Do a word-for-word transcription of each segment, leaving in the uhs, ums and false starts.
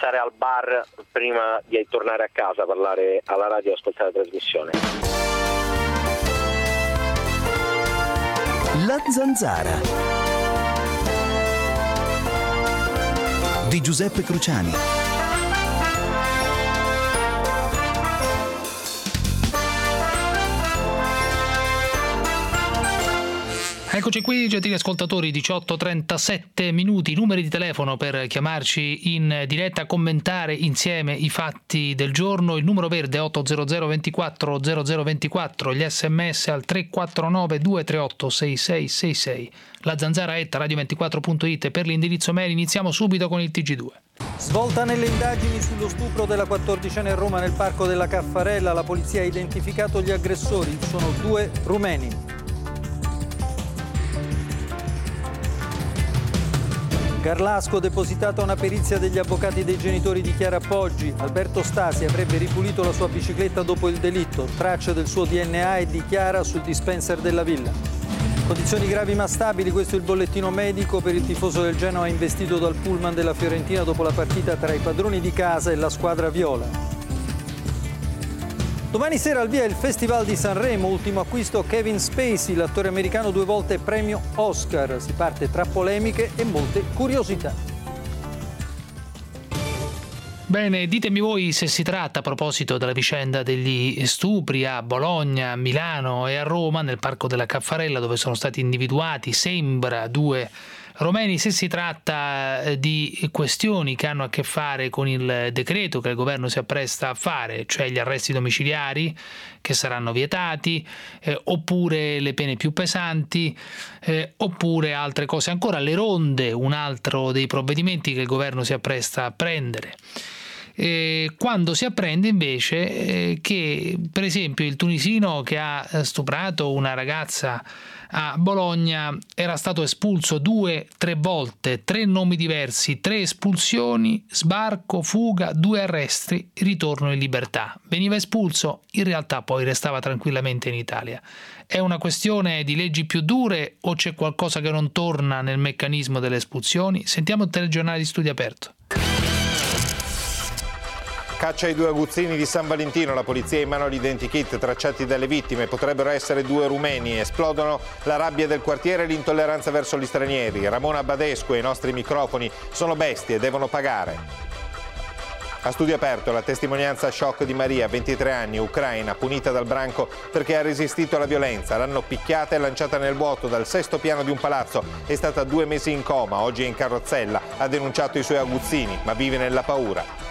passare al bar prima di tornare a casa, parlare alla radio e ascoltare la trasmissione. La Zanzara di Giuseppe Cruciani. Eccoci qui, gentili ascoltatori, diciotto e trentasette minuti, numeri di telefono per chiamarci in diretta a commentare insieme i fatti del giorno. Il numero verde otto zero zero ventiquattro zero zero ventiquattro, gli sms al tre quattro nove due tre otto sei sei sei sei, la zanzara at radio ventiquattro punto it per l'indirizzo mail. Iniziamo subito con il T G due. Svolta nelle indagini sullo stupro della quattordicenne a Roma nel parco della Caffarella. La polizia ha identificato gli aggressori, sono due rumeni. Garlasco, depositata una perizia degli avvocati dei genitori di Chiara Poggi. Alberto Stasi avrebbe ripulito la sua bicicletta dopo il delitto. Tracce del suo D N A e di Chiara sul dispenser della villa. Condizioni gravi ma stabili, questo è il bollettino medico per il tifoso del Genoa investito dal pullman della Fiorentina dopo la partita tra i padroni di casa e la squadra viola. Domani sera al via il Festival di Sanremo, ultimo acquisto Kevin Spacey, l'attore americano due volte premio Oscar. Si parte tra polemiche e molte curiosità. Bene, ditemi voi se si tratta, a proposito della vicenda degli stupri a Bologna, a Milano e a Roma, nel parco della Caffarella, dove sono stati individuati, sembra, due romeni, se si tratta di questioni che hanno a che fare con il decreto che il governo si appresta a fare, cioè gli arresti domiciliari che saranno vietati, eh, oppure le pene più pesanti, eh, oppure altre cose ancora, le ronde, un altro dei provvedimenti che il governo si appresta a prendere. Eh, quando si apprende invece eh, che, per esempio, il tunisino che ha stuprato una ragazza a Bologna era stato espulso due, tre volte, tre nomi diversi, tre espulsioni, sbarco, fuga, due arresti, ritorno in libertà. Veniva espulso, in realtà poi restava tranquillamente in Italia. È una questione di leggi più dure o c'è qualcosa che non torna nel meccanismo delle espulsioni? Sentiamo il telegiornale di Studio Aperto. Caccia ai due aguzzini di San Valentino, la polizia ha in mano gli identikit tracciati dalle vittime, potrebbero essere due rumeni, esplodono la rabbia del quartiere e l'intolleranza verso gli stranieri. Ramona Badescu e i nostri microfoni sono bestie, devono pagare. A Studio Aperto la testimonianza shock di Maria, ventitré anni, ucraina, punita dal branco perché ha resistito alla violenza. L'hanno picchiata e lanciata nel vuoto dal sesto piano di un palazzo, è stata due mesi in coma, oggi è in carrozzella, ha denunciato i suoi aguzzini, ma vive nella paura.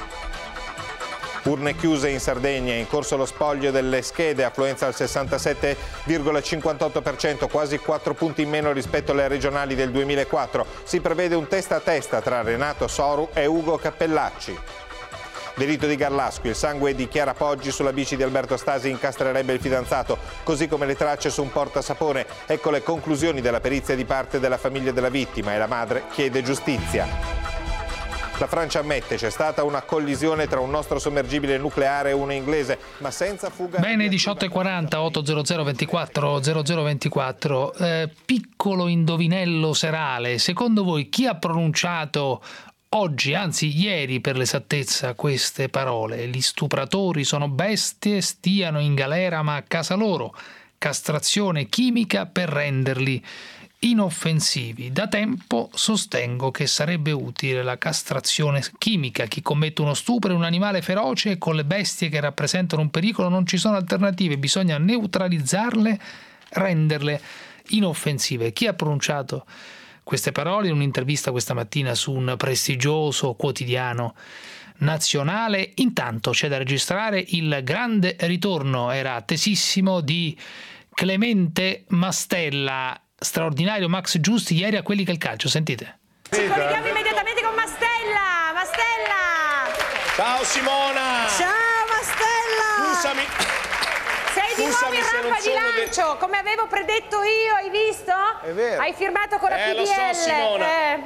Urne chiuse in Sardegna, in corso lo spoglio delle schede, affluenza al sessantasette virgola cinquantotto per cento, quasi quattro punti in meno rispetto alle regionali del duemilaquattro. Si prevede un testa a testa tra Renato Soru e Ugo Cappellacci. Delitto di Garlasco, il sangue di Chiara Poggi sulla bici di Alberto Stasi incastrerebbe il fidanzato, così come le tracce su un portasapone. Ecco le conclusioni della perizia di parte della famiglia della vittima e la madre chiede giustizia. La Francia ammette c'è stata una collisione tra un nostro sommergibile nucleare e uno inglese, ma senza fuga. Bene, diciotto e quaranta, otto zero zero ventiquattro zero zero ventiquattro. Eh, piccolo indovinello serale. Secondo voi chi ha pronunciato oggi, anzi ieri per l'esattezza, queste parole? Gli stupratori sono bestie, stiano in galera ma a casa loro. Castrazione chimica per renderli inoffensivi. Da tempo sostengo che sarebbe utile la castrazione chimica. Chi commette uno stupro è un animale feroce e con le bestie che rappresentano un pericolo non ci sono alternative, bisogna neutralizzarle, renderle inoffensive. Chi ha pronunciato queste parole in un'intervista questa mattina su un prestigioso quotidiano nazionale? Intanto c'è da registrare il grande ritorno, era attesissimo, di Clemente Mastella. Straordinario Max Giusti ieri a Quelli che il calcio, sentite. Ci colleghiamo immediatamente con Mastella. Mastella! Ciao Simona! Ciao Mastella! Scusami! Sei di nuovo in rampa di lancio, de... come avevo predetto io, hai visto? È vero. Hai firmato con la eh, P D L. Lo so, Simona.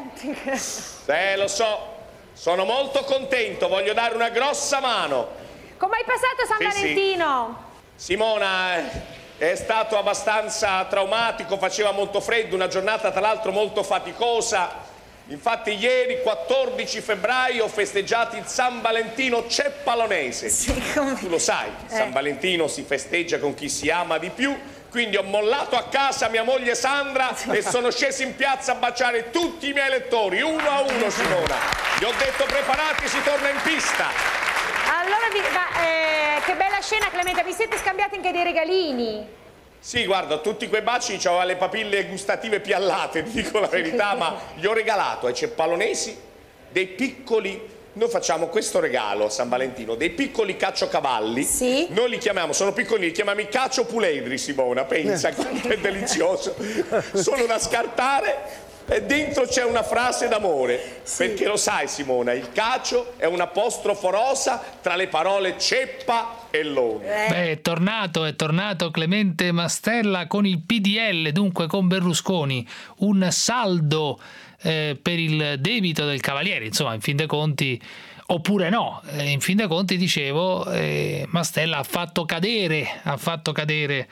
Eh. eh, lo so. Sono molto contento, voglio dare una grossa mano. Come hai passato San sì, Valentino? Sì. Simona... Eh... È stato abbastanza traumatico, faceva molto freddo, una giornata tra l'altro molto faticosa Infatti ieri, quattordici febbraio, ho festeggiato il San Valentino ceppalonese. Sì, come... Tu lo sai, eh. San Valentino si festeggia con chi si ama di più, quindi ho mollato a casa mia moglie Sandra e sono sceso in piazza a baciare tutti i miei elettori, uno a uno, Simona. Gli ho detto preparati, si torna in pista. Allora, vi... ma, eh, che bella scena, Clemente, vi siete scambiati anche dei regalini? Sì, guarda, tutti quei baci c'aveva le papille gustative piallate, ti dico la verità, ma gli ho regalato ai ceppalonesi dei piccoli, noi facciamo questo regalo a San Valentino, dei piccoli caciocavalli, sì. Noi li chiamiamo, sono piccolini, li chiamiamo i caciopuledri, Simona, pensa quanto è delizioso, sono da scartare. E dentro c'è una frase d'amore, sì. Perché lo sai Simona, il cacio è un apostrofo rosa tra le parole ceppa e lone. Beh, è tornato, è tornato Clemente Mastella con il P D L, dunque con Berlusconi, un saldo eh, per il debito del Cavaliere, insomma, in fin dei conti, oppure no, eh, in fin dei conti dicevo, eh, Mastella ha fatto cadere, ha fatto cadere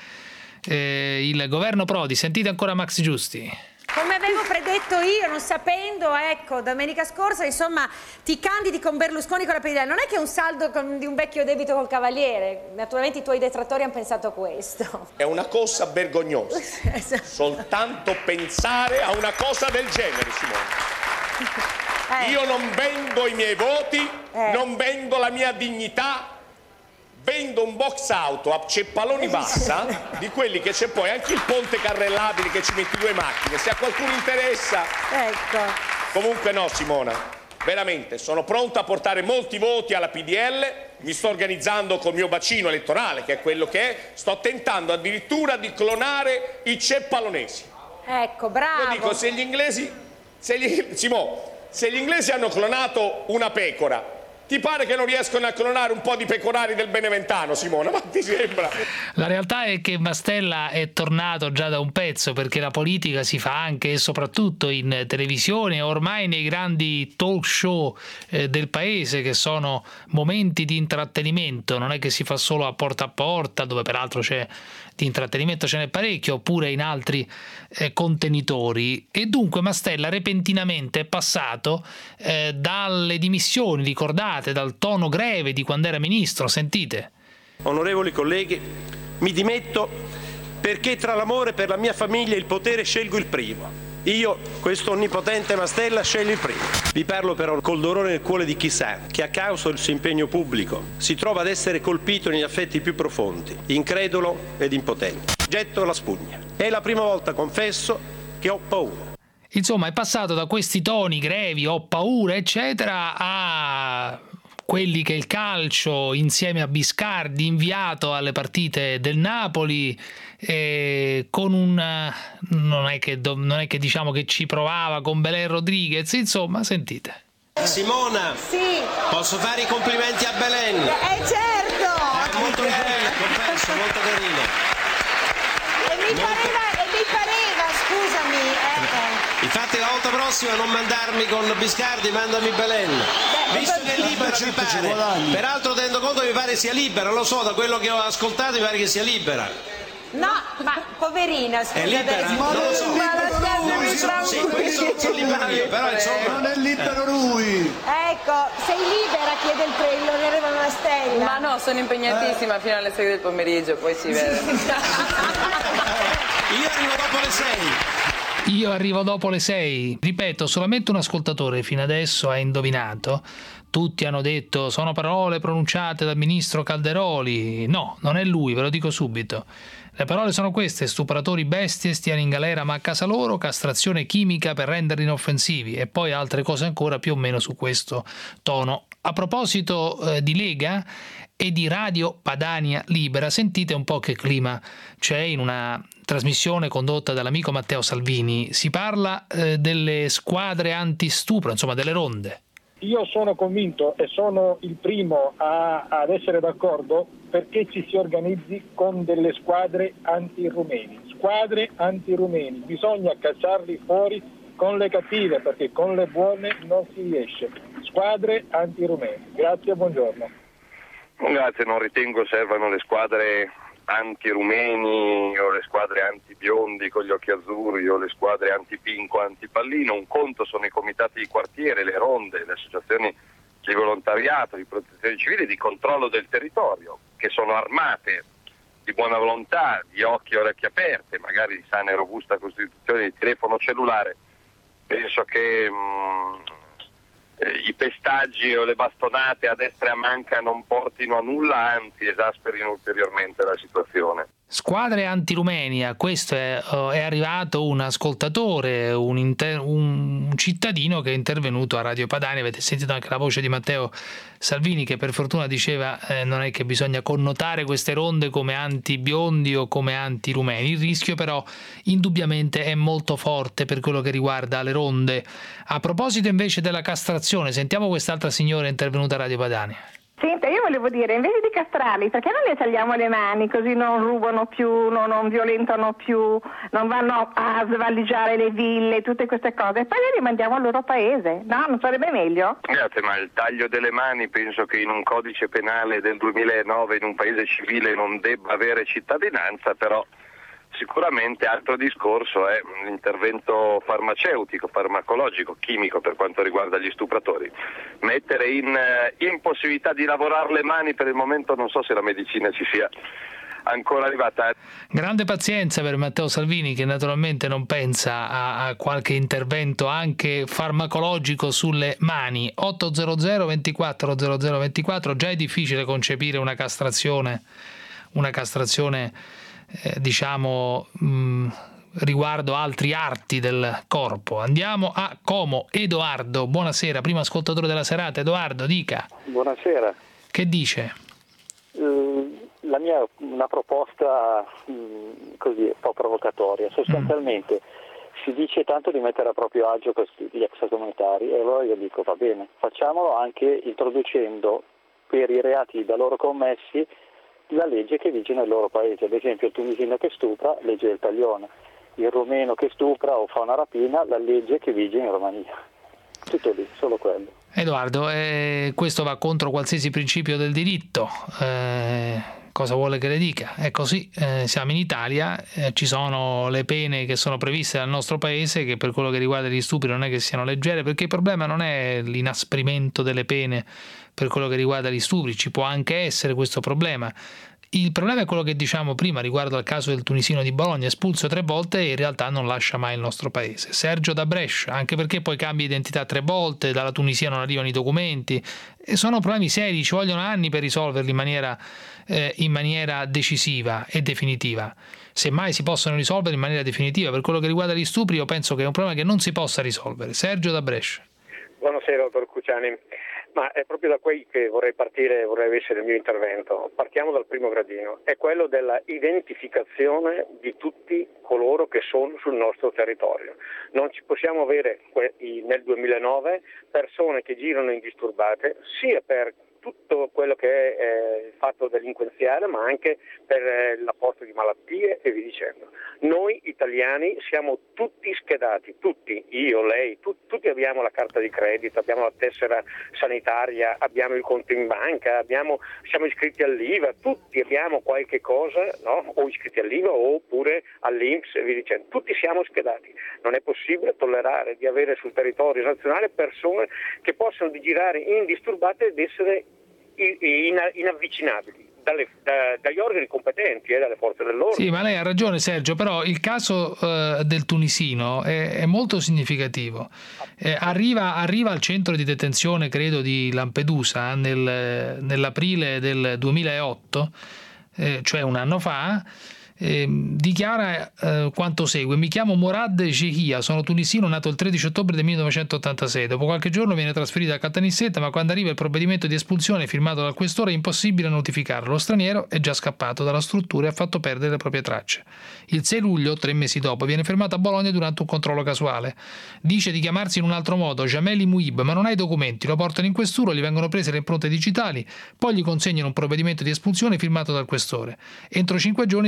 eh, il governo Prodi. Sentite ancora Max Giusti. Come avevo predetto io, non sapendo, ecco, domenica scorsa, insomma, ti candidi con Berlusconi con la P D L. Non è che è un saldo con, di un vecchio debito col Cavaliere. Naturalmente i tuoi detrattori hanno pensato a questo. È una cosa vergognosa. Soltanto pensare a una cosa del genere, Simone. Eh. Io non vendo i miei voti, eh. non vendo la mia dignità. Vendo un box auto a Ceppaloni Bassa, di quelli che c'è poi anche il ponte carrellabile che ci metti due macchine, se a qualcuno interessa. Ecco. Comunque no, Simona, veramente, sono pronto a portare molti voti alla P D L, mi sto organizzando col mio bacino elettorale, che è quello che è, sto tentando addirittura di clonare i ceppalonesi. Ecco, bravo. Io dico, se gli inglesi, se gli, Simone, se gli inglesi hanno clonato una pecora, ti pare che non riescono a clonare un po' di pecorari del Beneventano, Simona? Ma ti sembra? La realtà è che Mastella è tornato già da un pezzo, perché la politica si fa anche e soprattutto in televisione, ormai nei grandi talk show eh, del paese, che sono momenti di intrattenimento, non è che si fa solo a porta a porta, dove peraltro c'è di intrattenimento, ce n'è parecchio, oppure in altri eh, contenitori. E dunque Mastella repentinamente è passato eh, dalle dimissioni, ricordate, dal tono greve di quando era ministro. Sentite. Onorevoli colleghi, mi dimetto perché tra l'amore per la mia famiglia e il potere scelgo il primo. Io, questo onnipotente Mastella, scelgo il primo. Vi parlo però col dolore nel cuore di chi sa che a causa del suo impegno pubblico si trova ad essere colpito negli affetti più profondi, incredulo ed impotente. Getto la spugna. È la prima volta, confesso, che ho paura. Insomma, è passato da questi toni grevi, ho paura, eccetera, a quelli che il calcio, insieme a Biscardi, inviato alle partite del Napoli, eh, con un non è che non è che diciamo che ci provava con Belen Rodriguez, insomma, sentite. Simona, sì. Posso fare i complimenti a Belen? Eh certo! È molto carina, confesso, molto carina. E mi pareva, e mi pareva, scusami. Eh. Infatti la volta prossima non mandarmi con Biscardi, mandami Belen. Beh, Visto che è libera, mi pare. Peraltro tenendo conto che mi pare sia libera, lo so, da quello che ho ascoltato mi pare che sia libera. No, ma poverina, scusa. È libera? Ma non lo so. Ma la sta sì, questo non sono libero io, però insomma. Non è libero lui. Ecco, sei libera, chiede il pre- l'onorevole Mastella. Ma no, sono impegnatissima eh. fino alle sei del pomeriggio, poi si vede. Io arrivo dopo le sei. Io arrivo dopo le sei. Ripeto, solamente un ascoltatore fino adesso ha indovinato. Tutti hanno detto sono parole pronunciate dal ministro Calderoli. No, non è lui, ve lo dico subito. Le parole sono queste: stupratori bestie, stiano in galera ma a casa loro, castrazione chimica per renderli inoffensivi, e poi altre cose ancora più o meno su questo tono. A proposito eh, di Lega e di Radio Padania Libera, sentite un po' che clima c'è in una trasmissione condotta dall'amico Matteo Salvini. Si parla eh, delle squadre antistupro, insomma delle ronde. Io sono convinto e sono il primo a, ad essere d'accordo perché ci si organizzi con delle squadre anti-rumeni. Squadre anti-rumeni, bisogna cacciarli fuori con le cattive perché con le buone non si riesce. Squadre anti-rumeni. Grazie e buongiorno. Grazie, non ritengo servano le squadre anti-rumeni o le squadre anti-biondi con gli occhi azzurri o le squadre anti-pinco, anti-pallino, un conto sono i comitati di quartiere, le ronde, le associazioni di volontariato, di protezione civile, di controllo del territorio, che sono armate di buona volontà, di occhi e orecchie aperte, magari di sana e robusta costituzione di telefono cellulare. Penso che mh, eh, i pestaggi o le bastonate a destra e a manca non portino a nulla, anzi esasperino ulteriormente la situazione. Squadre antirumeni, a questo è, è arrivato un ascoltatore, un, inter, un cittadino che è intervenuto a Radio Padania. Avete sentito anche la voce di Matteo Salvini, che per fortuna diceva eh, non è che bisogna connotare queste ronde come anti-biondi o come anti-rumeni. Il rischio però indubbiamente è molto forte per quello che riguarda le ronde. A proposito invece della castrazione, sentiamo quest'altra signora intervenuta a Radio Padania. Senta, io volevo dire, invece di castrarli, perché non le tagliamo le mani così non rubano più, non, non violentano più, non vanno a svaligiare le ville, tutte queste cose, e poi le rimandiamo al loro paese, no? Non sarebbe meglio? Grazie, ma il taglio delle mani penso che in un codice penale del duemilanove in un paese civile non debba avere cittadinanza, però sicuramente altro discorso è l'intervento farmaceutico, farmacologico, chimico per quanto riguarda gli stupratori. Mettere in eh, impossibilità di lavorare le mani per il momento non so se la medicina ci sia ancora arrivata. Grande pazienza per Matteo Salvini, che naturalmente non pensa a, a qualche intervento anche farmacologico sulle mani. ottocento ventiquattro zero zero ventiquattro, già è difficile concepire una castrazione, una castrazione Eh, diciamo mh, riguardo altri arti del corpo. Andiamo a Como. Edoardo, buonasera, primo ascoltatore della serata. Edoardo, dica. Buonasera. Che dice? Uh, la mia è una proposta mh, così un po' provocatoria. Sostanzialmente mm. si dice tanto di mettere a proprio agio questi, gli extracomunitari, e allora io dico va bene, facciamolo anche introducendo per i reati da loro commessi la legge che vige nel loro paese. Ad esempio il tunisino che stupra, legge del taglione; il rumeno che stupra o fa una rapina, la legge che vige in Romania. Tutto lì, solo quello. Edoardo, eh, questo va contro qualsiasi principio del diritto. Eh, cosa vuole che le dica? È così, eh, siamo in Italia, eh, ci sono le pene che sono previste dal nostro paese, che per quello che riguarda gli stupri non è che siano leggere, perché il problema non è l'inasprimento delle pene per quello che riguarda gli stupri, ci può anche essere questo problema. Il problema è quello che diciamo prima riguardo al caso del tunisino di Bologna, espulso tre volte e in realtà non lascia mai il nostro paese. Sergio da Brescia, anche perché poi cambia identità tre volte, dalla Tunisia non arrivano i documenti, e sono problemi seri, ci vogliono anni per risolverli in maniera, eh, in maniera decisiva e definitiva. Semmai si possono risolvere in maniera definitiva. Per quello che riguarda gli stupri io penso che è un problema che non si possa risolvere. Sergio da Brescia. Buonasera, dottor Cruciani. Ma è proprio da qui che vorrei partire, vorrei essere il mio intervento. Partiamo dal primo gradino, è quello della identificazione di tutti coloro che sono sul nostro territorio. Non ci possiamo avere nel duemilanove persone che girano indisturbate, sia per tutto quello che è eh, fatto delinquenziale, ma anche per eh, l'apporto di malattie e via dicendo. Noi italiani siamo tutti schedati, tutti, io, lei, tu, tutti abbiamo la carta di credito, abbiamo la tessera sanitaria, abbiamo il conto in banca, abbiamo, siamo iscritti all'I V A, tutti abbiamo qualche cosa, no? O iscritti all'I V A oppure all'I N P S e via dicendo. Tutti siamo schedati. Non è possibile tollerare di avere sul territorio nazionale persone che possano girare indisturbate ed essere inavvicinabili dalle, da, dagli organi competenti e eh, dalle forze dell'ordine. Sì, ma lei ha ragione Sergio, però il caso eh, del tunisino è, è molto significativo. Eh, arriva, arriva al centro di detenzione, credo, di Lampedusa nel, nell'aprile del duemilaotto, eh, cioè un anno fa. Eh, dichiara eh, quanto segue: mi chiamo Morad Jehia, sono tunisino, nato il tredici ottobre del millenovecentottantasei. Dopo qualche giorno viene trasferito a Caltanissetta, ma quando arriva il provvedimento di espulsione firmato dal questore è impossibile notificarlo. Lo straniero è già scappato dalla struttura e ha fatto perdere le proprie tracce. Il sei luglio, tre mesi dopo, viene fermato a Bologna durante un controllo casuale. Dice di chiamarsi in un altro modo, Jameli Muib, ma non ha i documenti. Lo portano in questura, gli vengono prese le impronte digitali, poi gli consegnano un provvedimento di espulsione firmato dal questore. Entro cinque giorni deve varcare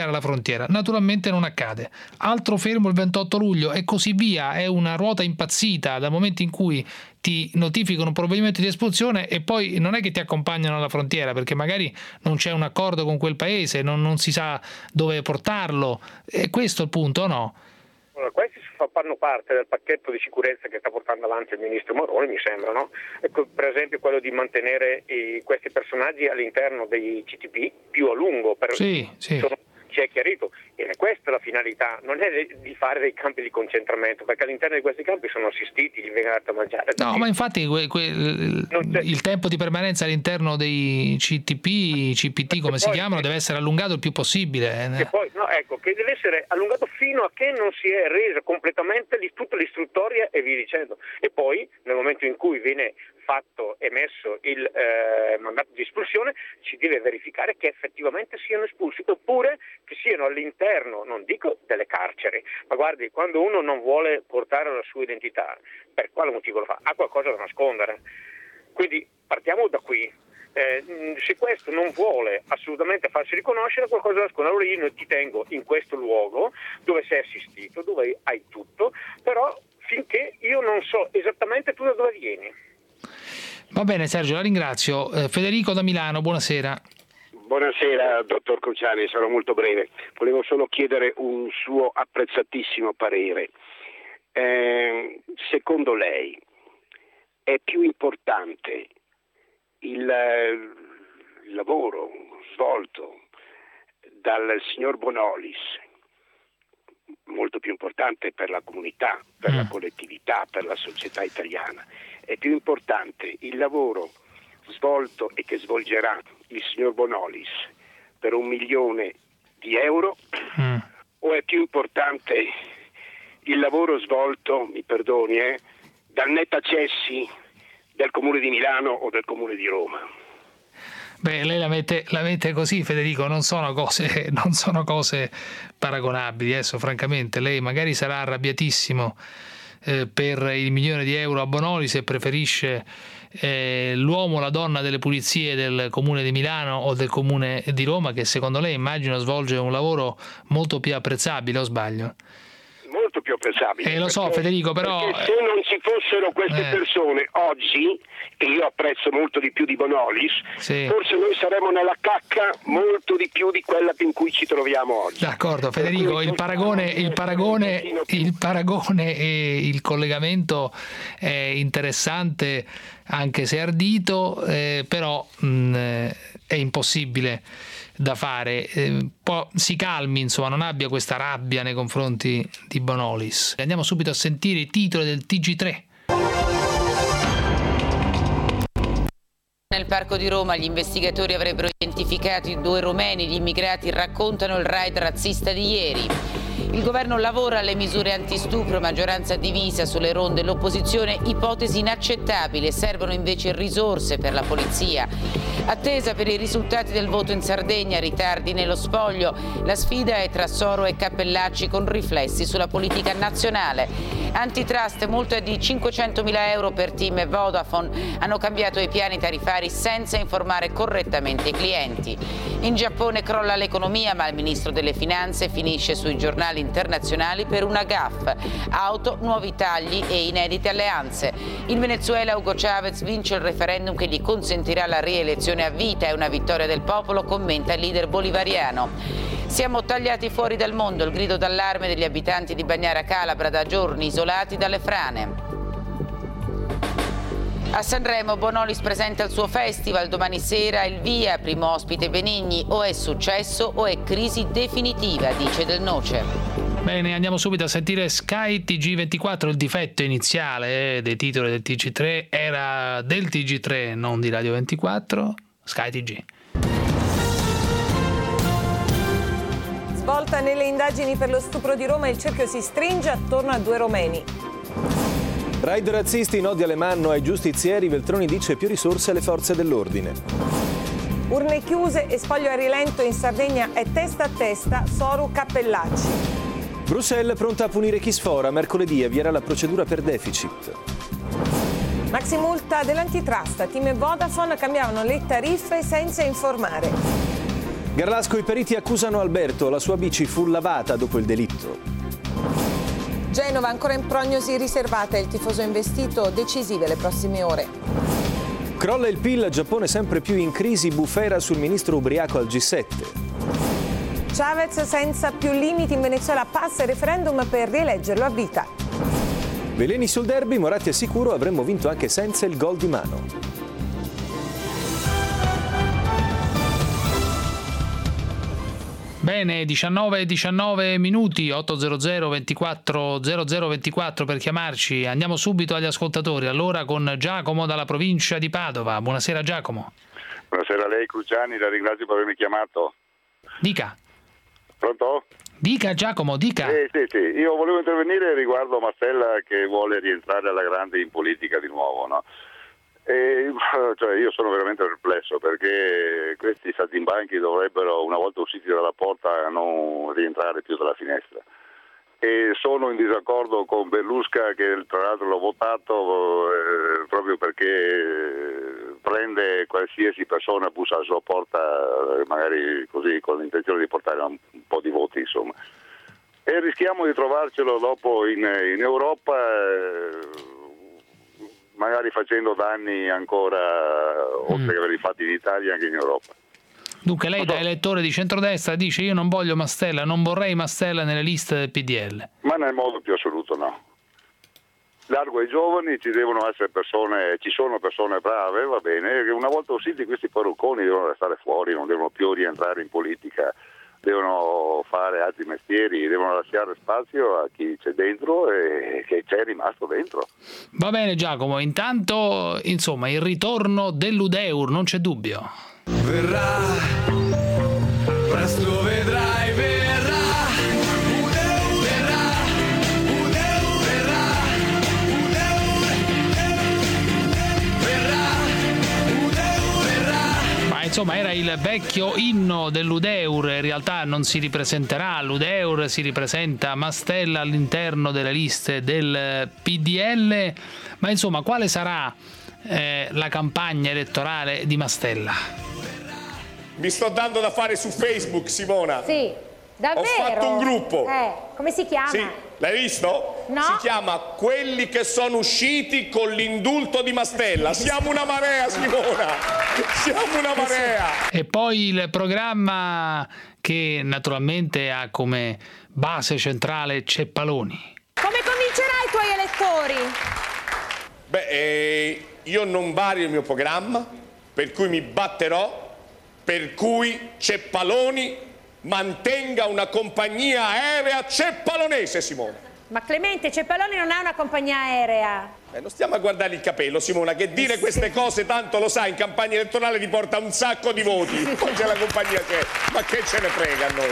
sbarcare alla frontiera. Naturalmente non accade. Altro fermo il ventotto luglio e così via. È una ruota impazzita dal momento in cui ti notificano un provvedimento di espulsione e poi non è che ti accompagnano alla frontiera, perché magari non c'è un accordo con quel paese, non, non si sa dove portarlo. E questo è il punto, o no? Allora, questi fanno parte del pacchetto di sicurezza che sta portando avanti il ministro Maroni, mi sembra, no? Ecco, per esempio quello di mantenere i, questi personaggi all'interno dei C T P più a lungo. Per, sì, sì. Sono, ci è chiarito. E questa è la finalità, non è di fare dei campi di concentramento, perché all'interno di questi campi sono assistiti, gli viene dato da mangiare. No, ma infatti que, que, il tempo di permanenza all'interno dei C T P, C P T come si chiamano, deve essere allungato il più possibile. Che poi, no, ecco, che deve essere allungato fino a che non si è resa completamente di tutta l'istruttoria e via dicendo. E poi, nel momento in cui viene fatto emesso il eh, mandato di espulsione, si deve verificare che effettivamente siano espulsi, oppure che siano all'interno, non dico delle carceri, ma guardi, quando uno non vuole portare la sua identità, per quale motivo lo fa? Ha qualcosa da nascondere. Quindi partiamo da qui. Eh, se questo non vuole assolutamente farsi riconoscere, qualcosa da nascondere, allora io ti tengo in questo luogo dove sei assistito, dove hai tutto, però finché io non so esattamente tu da dove vieni. Va bene Sergio, la ringrazio. Eh, Federico da Milano, buonasera. Buonasera dottor Cruciani, sarò molto breve. Volevo solo chiedere un suo apprezzatissimo parere. Eh, secondo lei è più importante il, il lavoro svolto dal signor Bonolis, molto più importante per la comunità, per mm. la collettività, per la società italiana, è più importante il lavoro svolto e che svolgerà il signor Bonolis per un milione di euro mm. o è più importante il lavoro svolto, mi perdoni, eh, dal Nettacessi del Comune di Milano o del Comune di Roma? Beh, lei la mette, la mette così, Federico, non sono cose, non sono cose paragonabili, adesso francamente lei magari sarà arrabbiatissimo eh, per il milione di euro a Bonolis e preferisce eh, l'uomo o la donna delle pulizie del Comune di Milano o del Comune di Roma, che secondo lei immagino svolge un lavoro molto più apprezzabile, o sbaglio? Molto più apprezzabile. Eh, lo so, perché, Federico, però perché se non ci fossero queste eh. persone oggi, che io apprezzo molto di più di Bonolis, sì. forse noi saremmo nella cacca molto di più di quella in cui ci troviamo oggi. D'accordo, Federico, il paragone, il paragone, il paragone e il collegamento è interessante, anche se ardito, eh, però mh, è impossibile da fare. Eh, po- si calmi, insomma, non abbia questa rabbia nei confronti di Bonolis. Andiamo subito a sentire i titoli del T G tre. Nel parco di Roma gli investigatori avrebbero identificato i due romeni, gli immigrati raccontano il raid razzista di ieri. Il governo lavora alle misure antistupro, maggioranza divisa sulle ronde, l'opposizione ipotesi inaccettabile, servono invece risorse per la polizia. Attesa per i risultati del voto in Sardegna, ritardi nello spoglio, la sfida è tra Soro e Cappellacci con riflessi sulla politica nazionale. Antitrust, multa di cinquecentomila euro per Team e Vodafone, hanno cambiato i piani tarifari senza informare correttamente i clienti. In Giappone crolla l'economia, ma il ministro delle finanze finisce sui giornali internazionali per una gaffe. Auto, nuovi tagli e inedite alleanze. In Venezuela Hugo Chavez vince il referendum che gli consentirà la rielezione a vita, è una vittoria del popolo, commenta il leader bolivariano. Siamo tagliati fuori dal mondo, il grido d'allarme degli abitanti di Bagnara Calabra, da giorni isolati dalle frane. A Sanremo Bonolis presenta il suo festival, domani sera il via, primo ospite Benigni, o è successo o è crisi definitiva, dice Del Noce. Bene, andiamo subito a sentire Sky T G ventiquattro, il difetto iniziale eh, dei titoli del T G tre era del T G tre, non di Radio ventiquattro, Sky T G. Svolta nelle indagini per lo stupro di Roma, il cerchio si stringe attorno a due romeni. Raid razzisti, nodi Alemanno ai giustizieri, Veltroni dice più risorse alle forze dell'ordine. Urne chiuse e spoglio a rilento in Sardegna è testa a testa Soru Cappellacci. Bruxelles pronta a punire chi sfora, mercoledì avvierà la procedura per deficit. Maximulta dell'antitrust, Team e Vodafone cambiavano le tariffe senza informare. Garlasco, i periti accusano Alberto, la sua bici fu lavata dopo il delitto. Genova ancora in prognosi riservata, il tifoso investito, decisive le prossime ore. Crolla il P I L, Giappone sempre più in crisi, bufera sul ministro ubriaco al G sette. Chavez senza più limiti in Venezuela, passa il referendum per rieleggerlo a vita. Veleni sul derby, Moratti è sicuro avremmo vinto anche senza il gol di mano. Bene, diciannove e diciannove minuti, ottocento ventiquattro zero zero ventiquattro per chiamarci. Andiamo subito agli ascoltatori, allora con Giacomo dalla provincia di Padova. Buonasera Giacomo. Buonasera a lei Cruciani, la ringrazio per avermi chiamato. Dica. Pronto? Dica Giacomo, dica. Sì, sì, sì. Io volevo intervenire riguardo Mastella che vuole rientrare alla grande in politica di nuovo, no? E, cioè, io sono veramente perplesso perché questi saltimbanchi dovrebbero, una volta usciti dalla porta, non rientrare più dalla finestra. E sono in disaccordo con Berlusca, che tra l'altro l'ho votato eh, proprio perché prende qualsiasi persona, bussa alla sua porta, magari così con l'intenzione di portare un, un po' di voti, insomma. E rischiamo di trovarcelo dopo in, in Europa, eh, magari facendo danni ancora, mm. oltre che averli fatti in Italia, anche in Europa. Dunque lei da elettore di centrodestra dice: io non voglio Mastella, non vorrei Mastella nelle liste del P D L. Ma nel modo più assoluto no. Largo ai giovani, ci devono essere persone, ci sono persone brave, va bene, che una volta usciti questi parrucconi devono restare fuori, non devono più rientrare in politica, devono fare altri mestieri, devono lasciare spazio a chi c'è dentro e che c'è rimasto dentro. Va bene Giacomo, intanto insomma il ritorno dell'U D E U R, non c'è dubbio. Verrà, presto vedrai, verrà, U D E U R, verrà, U D E U R, verrà, U D E U R, verrà, U D E U R, verrà. Ma insomma era il vecchio inno dell'U D E U R, in realtà non si ripresenterà l'U D E U R, si ripresenta Mastella all'interno delle liste del P D L, ma insomma quale sarà eh, la campagna elettorale di Mastella? Mi sto dando da fare su Facebook, Simona. Sì, davvero? Ho fatto un gruppo. Eh, come si chiama? Sì, l'hai visto? No. Si chiama Quelli che sono usciti con l'indulto di Mastella. Siamo una marea, Simona. Siamo una marea. E poi il programma che naturalmente ha come base centrale Ceppaloni. Come convincerai i tuoi elettori? Beh, eh, io non vario il mio programma, per cui mi batterò, per cui Ceppaloni mantenga una compagnia aerea ceppalonese, Simona. Ma Clemente, Ceppaloni non è una compagnia aerea. Eh, non stiamo a guardare il capello, Simona, che dire eh, queste sì. cose tanto lo sai, in campagna elettorale ti porta un sacco di voti. Poi c'è la compagnia che... Ma che ce ne frega a noi?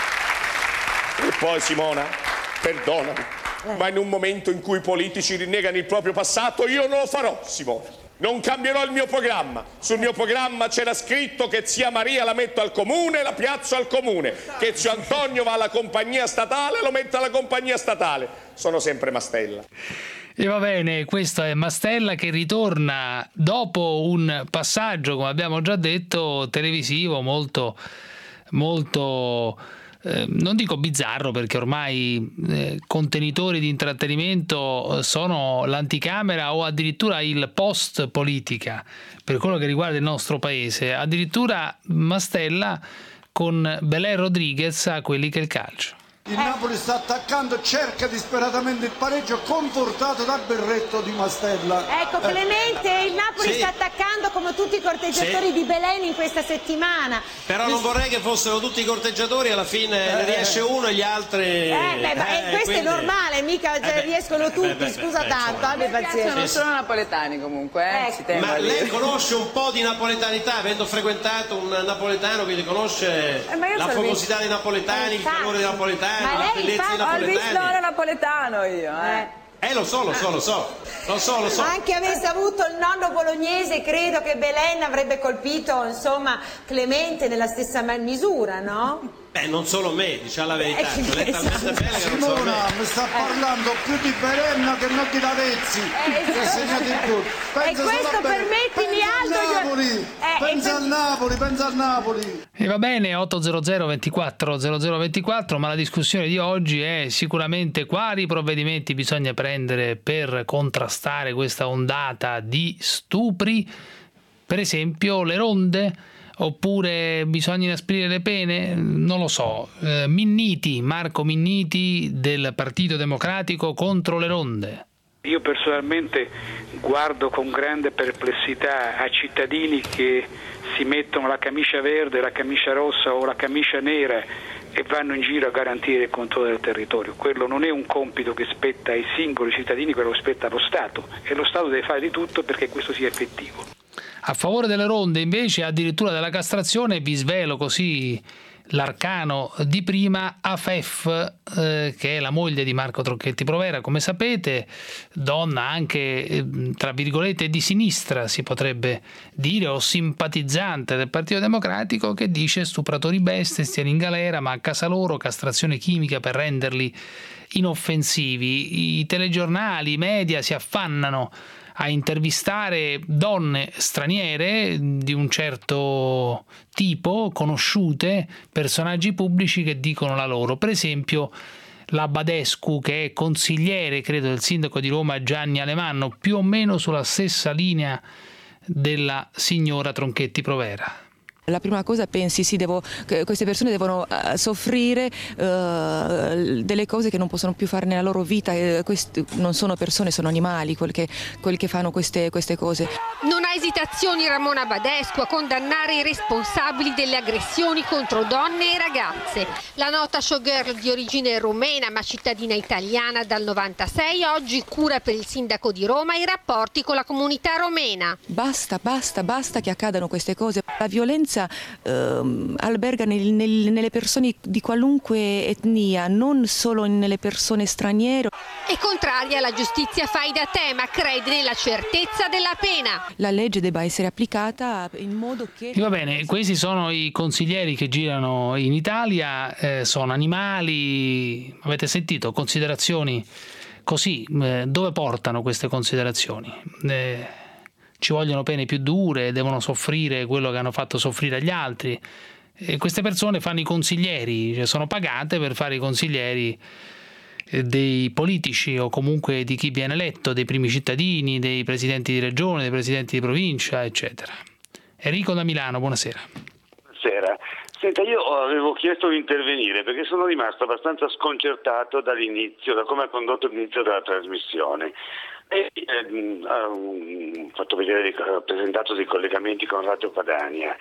E poi, Simona, perdonami, eh. ma in un momento in cui i politici rinnegano il proprio passato, io non lo farò, Simona. Non cambierò il mio programma. Sul mio programma c'era scritto che zia Maria la metto al comune e la piazzo al comune, che zio Antonio va alla compagnia statale e lo metto alla compagnia statale. Sono sempre Mastella. E va bene, questo è Mastella che ritorna dopo un passaggio, come abbiamo già detto, televisivo molto, molto... Eh, non dico bizzarro, perché ormai eh, contenitori di intrattenimento sono l'anticamera o addirittura il post politica per quello che riguarda il nostro paese. Addirittura Mastella con Belè Rodriguez a Quelli che il calcio. Il Napoli sta attaccando, cerca disperatamente il pareggio, confortato dal berretto di Mastella. Ecco Clemente, il Napoli sì. sta attaccando come tutti i corteggiatori sì. di Belen in questa settimana. Però non vorrei che fossero tutti i corteggiatori, alla fine eh. ne riesce uno e gli altri... Eh, beh, ma eh, questo quindi... è normale, mica cioè, eh riescono tutti, beh, beh, scusa beh, tanto, abbi pazienza. Sono solo napoletani comunque, eh? Ecco. Ma lei conosce un po' di napoletanità, avendo frequentato un napoletano, quindi conosce eh, la fogosità dei napoletani, eh, il calore dei napoletani. Ma lei fa... ho il bistone napoletano io, eh. Eh, lo so, lo so, lo so, lo so, lo so. Anche avesse avuto il nonno bolognese, credo che Belen avrebbe colpito, insomma, Clemente nella stessa misura, no? Beh, non solo me, diciamo la verità, Eh, cioè, lei è talmente bella che non solo Simona, me. mi sta parlando eh. più di Berenna che non di Davezzi. Eh, che segna di più. E questo per me ti mi Napoli, Eh, pensa al Napoli, pensa al Napoli. E va bene, otto zero zero ventiquattro zero zero ventiquattro, ma la discussione di oggi è sicuramente quali provvedimenti bisogna prendere per contrastare questa ondata di stupri, per esempio le ronde, oppure bisogna inasprire le pene, non lo so. Eh, Minniti, Marco Minniti del Partito Democratico contro le ronde. Io personalmente guardo con grande perplessità a cittadini che si mettono la camicia verde, la camicia rossa o la camicia nera e vanno in giro a garantire il controllo del territorio. Quello non è un compito che spetta ai singoli cittadini, quello spetta allo Stato, e lo Stato deve fare di tutto perché questo sia effettivo. A favore delle ronde invece addirittura della castrazione, vi svelo così l'arcano di prima, Afef, eh, che è la moglie di Marco Tronchetti Provera, come sapete, donna anche eh, tra virgolette di sinistra si potrebbe dire, o simpatizzante del Partito Democratico, che dice stupratori bestie stiano in galera, ma a casa loro castrazione chimica per renderli inoffensivi. I telegiornali, i media si affannano a intervistare donne straniere di un certo tipo, conosciute, personaggi pubblici che dicono la loro. Per esempio la Badescu, che è consigliere, credo, del sindaco di Roma Gianni Alemanno, più o meno sulla stessa linea della signora Tronchetti Provera. La prima cosa pensi, sì, devo, queste persone devono uh, soffrire uh, delle cose che non possono più fare nella loro vita, uh, questi non sono persone, sono animali quel che, quel che fanno queste, queste cose. Non ha esitazioni Ramona Badescu a condannare i responsabili delle aggressioni contro donne e ragazze. La nota showgirl di origine rumena ma cittadina italiana dal novantasei oggi cura per il sindaco di Roma i rapporti con la comunità romena. Basta, basta, basta che accadano queste cose. La violenza Uh, alberga nel, nel, nelle persone di qualunque etnia, non solo nelle persone straniere. È contraria alla giustizia fai da te, ma crede nella certezza della pena. La legge debba essere applicata in modo che... Va bene, questi sono i consiglieri che girano in Italia, eh, sono animali, avete sentito, considerazioni così, eh, dove portano queste considerazioni? Eh, ci vogliono pene più dure, devono soffrire quello che hanno fatto soffrire agli altri. E queste persone fanno i consiglieri, cioè sono pagate per fare i consiglieri dei politici o comunque di chi viene eletto, dei primi cittadini, dei presidenti di regione, dei presidenti di provincia, eccetera. Enrico da Milano, buonasera. Buonasera. Senta, io avevo chiesto di intervenire perché sono rimasto abbastanza sconcertato dall'inizio, da come ha condotto l'inizio della trasmissione. E, eh, ha fatto vedere, ha presentato dei collegamenti con Radio Padania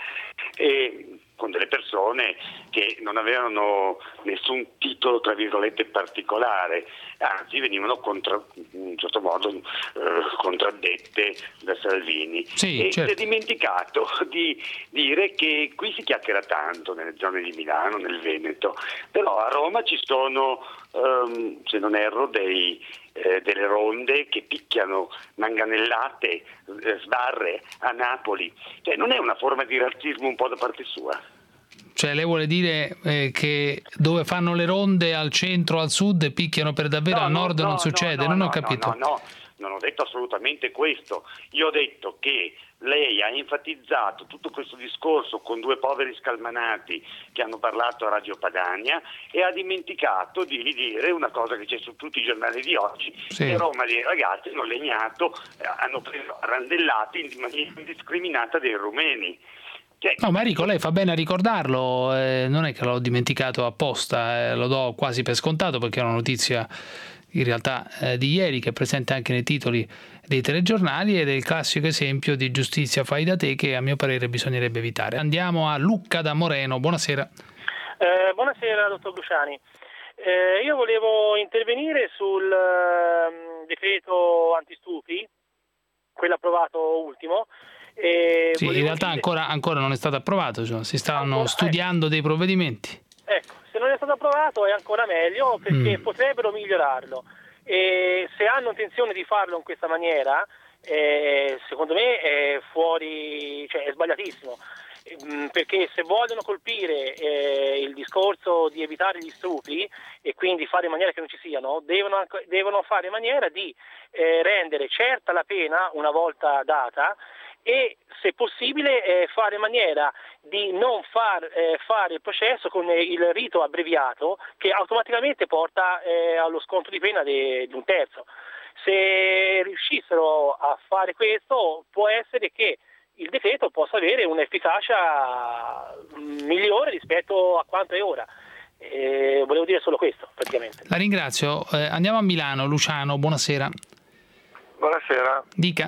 e con delle persone che non avevano nessun titolo tra virgolette particolare, anzi venivano contra, in un certo modo eh, contraddette da Salvini. Sì, e certo. si è dimenticato di dire che qui si chiacchiera tanto nelle zone di Milano, nel Veneto, però a Roma ci sono, ehm, se non erro, dei Eh, delle ronde che picchiano manganellate, eh, sbarre a Napoli. Cioè, non è una forma di razzismo un po' da parte sua? Cioè lei vuole dire eh, che dove fanno le ronde al centro, al sud, picchiano per davvero, no, al nord no, non no, succede? No, non no, ho capito. No, no, no, non ho detto assolutamente questo. Io ho detto che lei ha enfatizzato tutto questo discorso con due poveri scalmanati che hanno parlato a Radio Padania e ha dimenticato di dire una cosa che c'è su tutti i giornali di oggi, sì. che Roma dei ragazzi hanno legnato, eh, hanno preso randellati in maniera indiscriminata dei rumeni. Cioè, no, ma Enrico, lei fa bene a ricordarlo, eh, non è che l'ho dimenticato apposta, eh, lo do quasi per scontato perché è una notizia in realtà eh, di ieri che è presente anche nei titoli dei telegiornali ed è il classico esempio di giustizia fai da te che a mio parere bisognerebbe evitare. Andiamo a Lucca da Moreno, buonasera. Eh, buonasera dottor Luciani, eh, io volevo intervenire sul eh, decreto antistupri, quello approvato ultimo. E sì, in realtà dire... ancora, ancora non è stato approvato, cioè, si stanno ancora, studiando eh. dei provvedimenti. Ecco, se non è stato approvato è ancora meglio perché Mm. potrebbero migliorarlo e se hanno intenzione di farlo in questa maniera, eh, secondo me è fuori, cioè è sbagliatissimo. Perché se vogliono colpire eh, il discorso di evitare gli stupri e quindi fare in maniera che non ci siano, devono, devono fare in maniera di eh, rendere certa la pena una volta data e se possibile eh, fare in maniera di non far eh, fare il processo con il rito abbreviato che automaticamente porta eh, allo sconto di pena di un terzo. Se riuscissero a fare questo, può essere che il decreto possa avere un'efficacia migliore rispetto a quanto è ora. Eh, volevo dire solo questo, praticamente. La ringrazio. Eh, andiamo a Milano. Luciano, buonasera. Buonasera. Dica.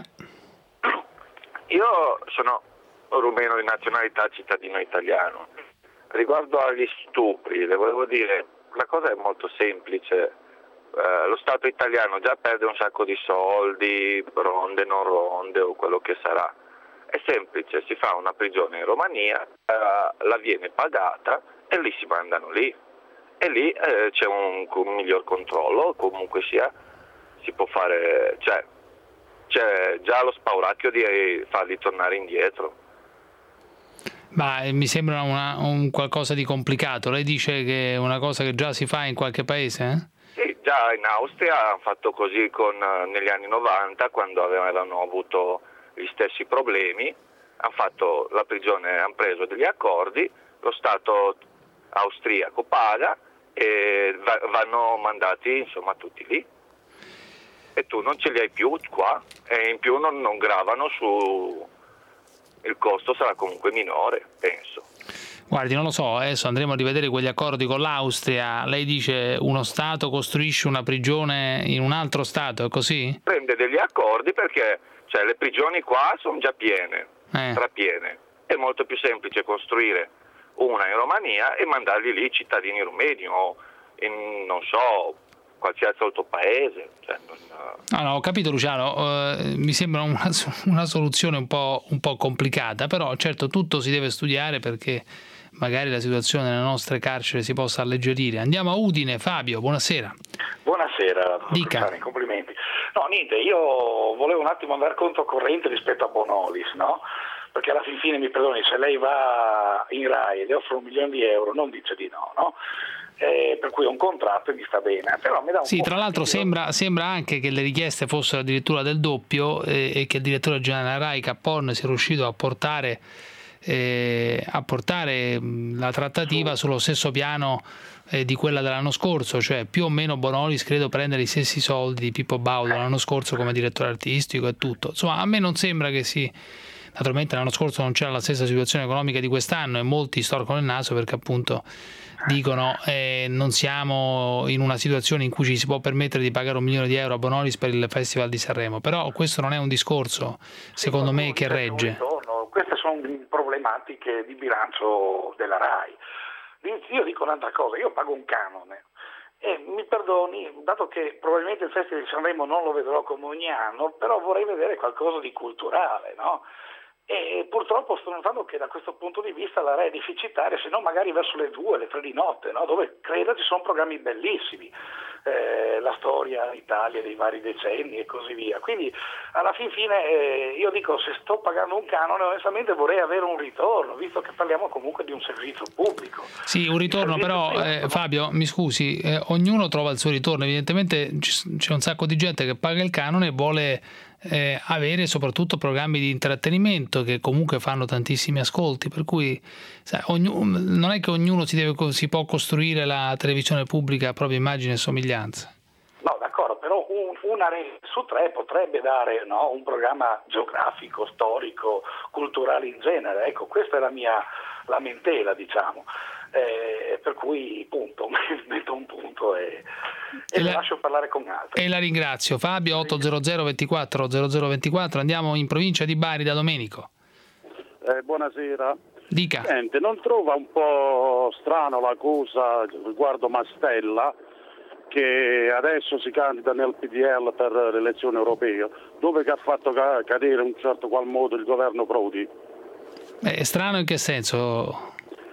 Io sono rumeno di nazionalità, cittadino italiano. Riguardo agli stupri, le volevo dire, la cosa è molto semplice. Eh, lo Stato italiano già perde un sacco di soldi, ronde, non ronde o quello che sarà. È semplice, si fa una prigione in Romania, eh, la viene pagata e lì si mandano lì. E lì eh, c'è un, un miglior controllo, comunque sia, si può fare, cioè c'è già lo spauracchio di farli tornare indietro. Ma mi sembra una, un qualcosa di complicato. Lei dice che è una cosa che già si fa in qualche paese? Eh? Sì, già in Austria hanno fatto così con, negli anni novanta, quando avevano avuto gli stessi problemi, hanno fatto la prigione, hanno preso degli accordi, lo Stato austriaco paga e va, vanno mandati insomma tutti lì. E tu non ce li hai più qua e in più non, non gravano su, il costo sarà comunque minore, penso. Guardi, non lo so, adesso andremo a rivedere quegli accordi con l'Austria. Lei dice uno Stato costruisce una prigione in un altro Stato, è così? Prende degli accordi perché cioè, le prigioni qua sono già piene, eh. strapiene. È molto più semplice costruire una in Romania e mandarli lì cittadini rumeni o in, non so, qualsiasi altro paese. Cioè, non... No, no, ho capito Luciano, uh, mi sembra una, una soluzione un po', un po' complicata, però certo tutto si deve studiare perché magari la situazione nelle nostre carceri si possa alleggerire. Andiamo a Udine. Fabio, buonasera. Buonasera, Dica. Complimenti. No, niente, io volevo un attimo andare controcorrente rispetto a Bonolis, no? Perché alla fin fine, mi perdoni, se lei va in Rai e le offre un milione di euro, non dice di no, no? Eh, per cui è un contratto e mi sta bene, però mi dà un sì, po' tra l'altro sembra, sembra anche che le richieste fossero addirittura del doppio eh, e che il direttore generale Rai Capon sia riuscito a portare eh, a portare la trattativa sullo stesso piano eh, di quella dell'anno scorso, cioè più o meno Bonolis credo prendere i stessi soldi di Pippo Baudo l'anno scorso come direttore artistico e tutto. Insomma, a me non sembra che si... Naturalmente l'anno scorso non c'era la stessa situazione economica di quest'anno e molti storcono il naso perché appunto dicono eh, non siamo in una situazione in cui ci si può permettere di pagare un milione di euro a Bonolis per il Festival di Sanremo, però questo non è un discorso secondo me che regge. Queste sono problematiche di bilancio della Rai. Io dico un'altra cosa, io pago un canone e mi perdoni, dato che probabilmente il Festival di Sanremo non lo vedrò come ogni anno, però vorrei vedere qualcosa di culturale, no? E purtroppo sto notando che da questo punto di vista la Rai è deficitaria, se no magari verso le due, le tre di notte, no? Dove credo ci sono programmi bellissimi, eh, la storia d'Italia dei vari decenni e così via. Quindi alla fin fine eh, io dico, se sto pagando un canone onestamente vorrei avere un ritorno, visto che parliamo comunque di un servizio pubblico. Sì, un ritorno, però eh, Fabio, mi scusi, eh, ognuno trova il suo ritorno, evidentemente c'è un sacco di gente che paga il canone e vuole Eh, avere soprattutto programmi di intrattenimento che comunque fanno tantissimi ascolti, per cui sai, ognuno, non è che ognuno si, deve, si può costruire la televisione pubblica a propria immagine e somiglianza. No, d'accordo, però un, una rete su tre potrebbe dare no, un programma geografico, storico, culturale in genere. Ecco, questa è la mia lamentela, diciamo. Eh, per cui punto, metto un punto e, e, e la, lascio parlare con altri. E la ringrazio. Fabio, otto zero zero ventiquattro zero zero ventiquattro, andiamo in provincia di Bari da Domenico. Eh, buonasera. Dica. Sente, non trova un po' strano la cosa riguardo Mastella, che adesso si candida nel P D L per le elezioni europee, dove che ha fatto cadere in un certo qual modo il governo Prodi? Beh, è strano in che senso?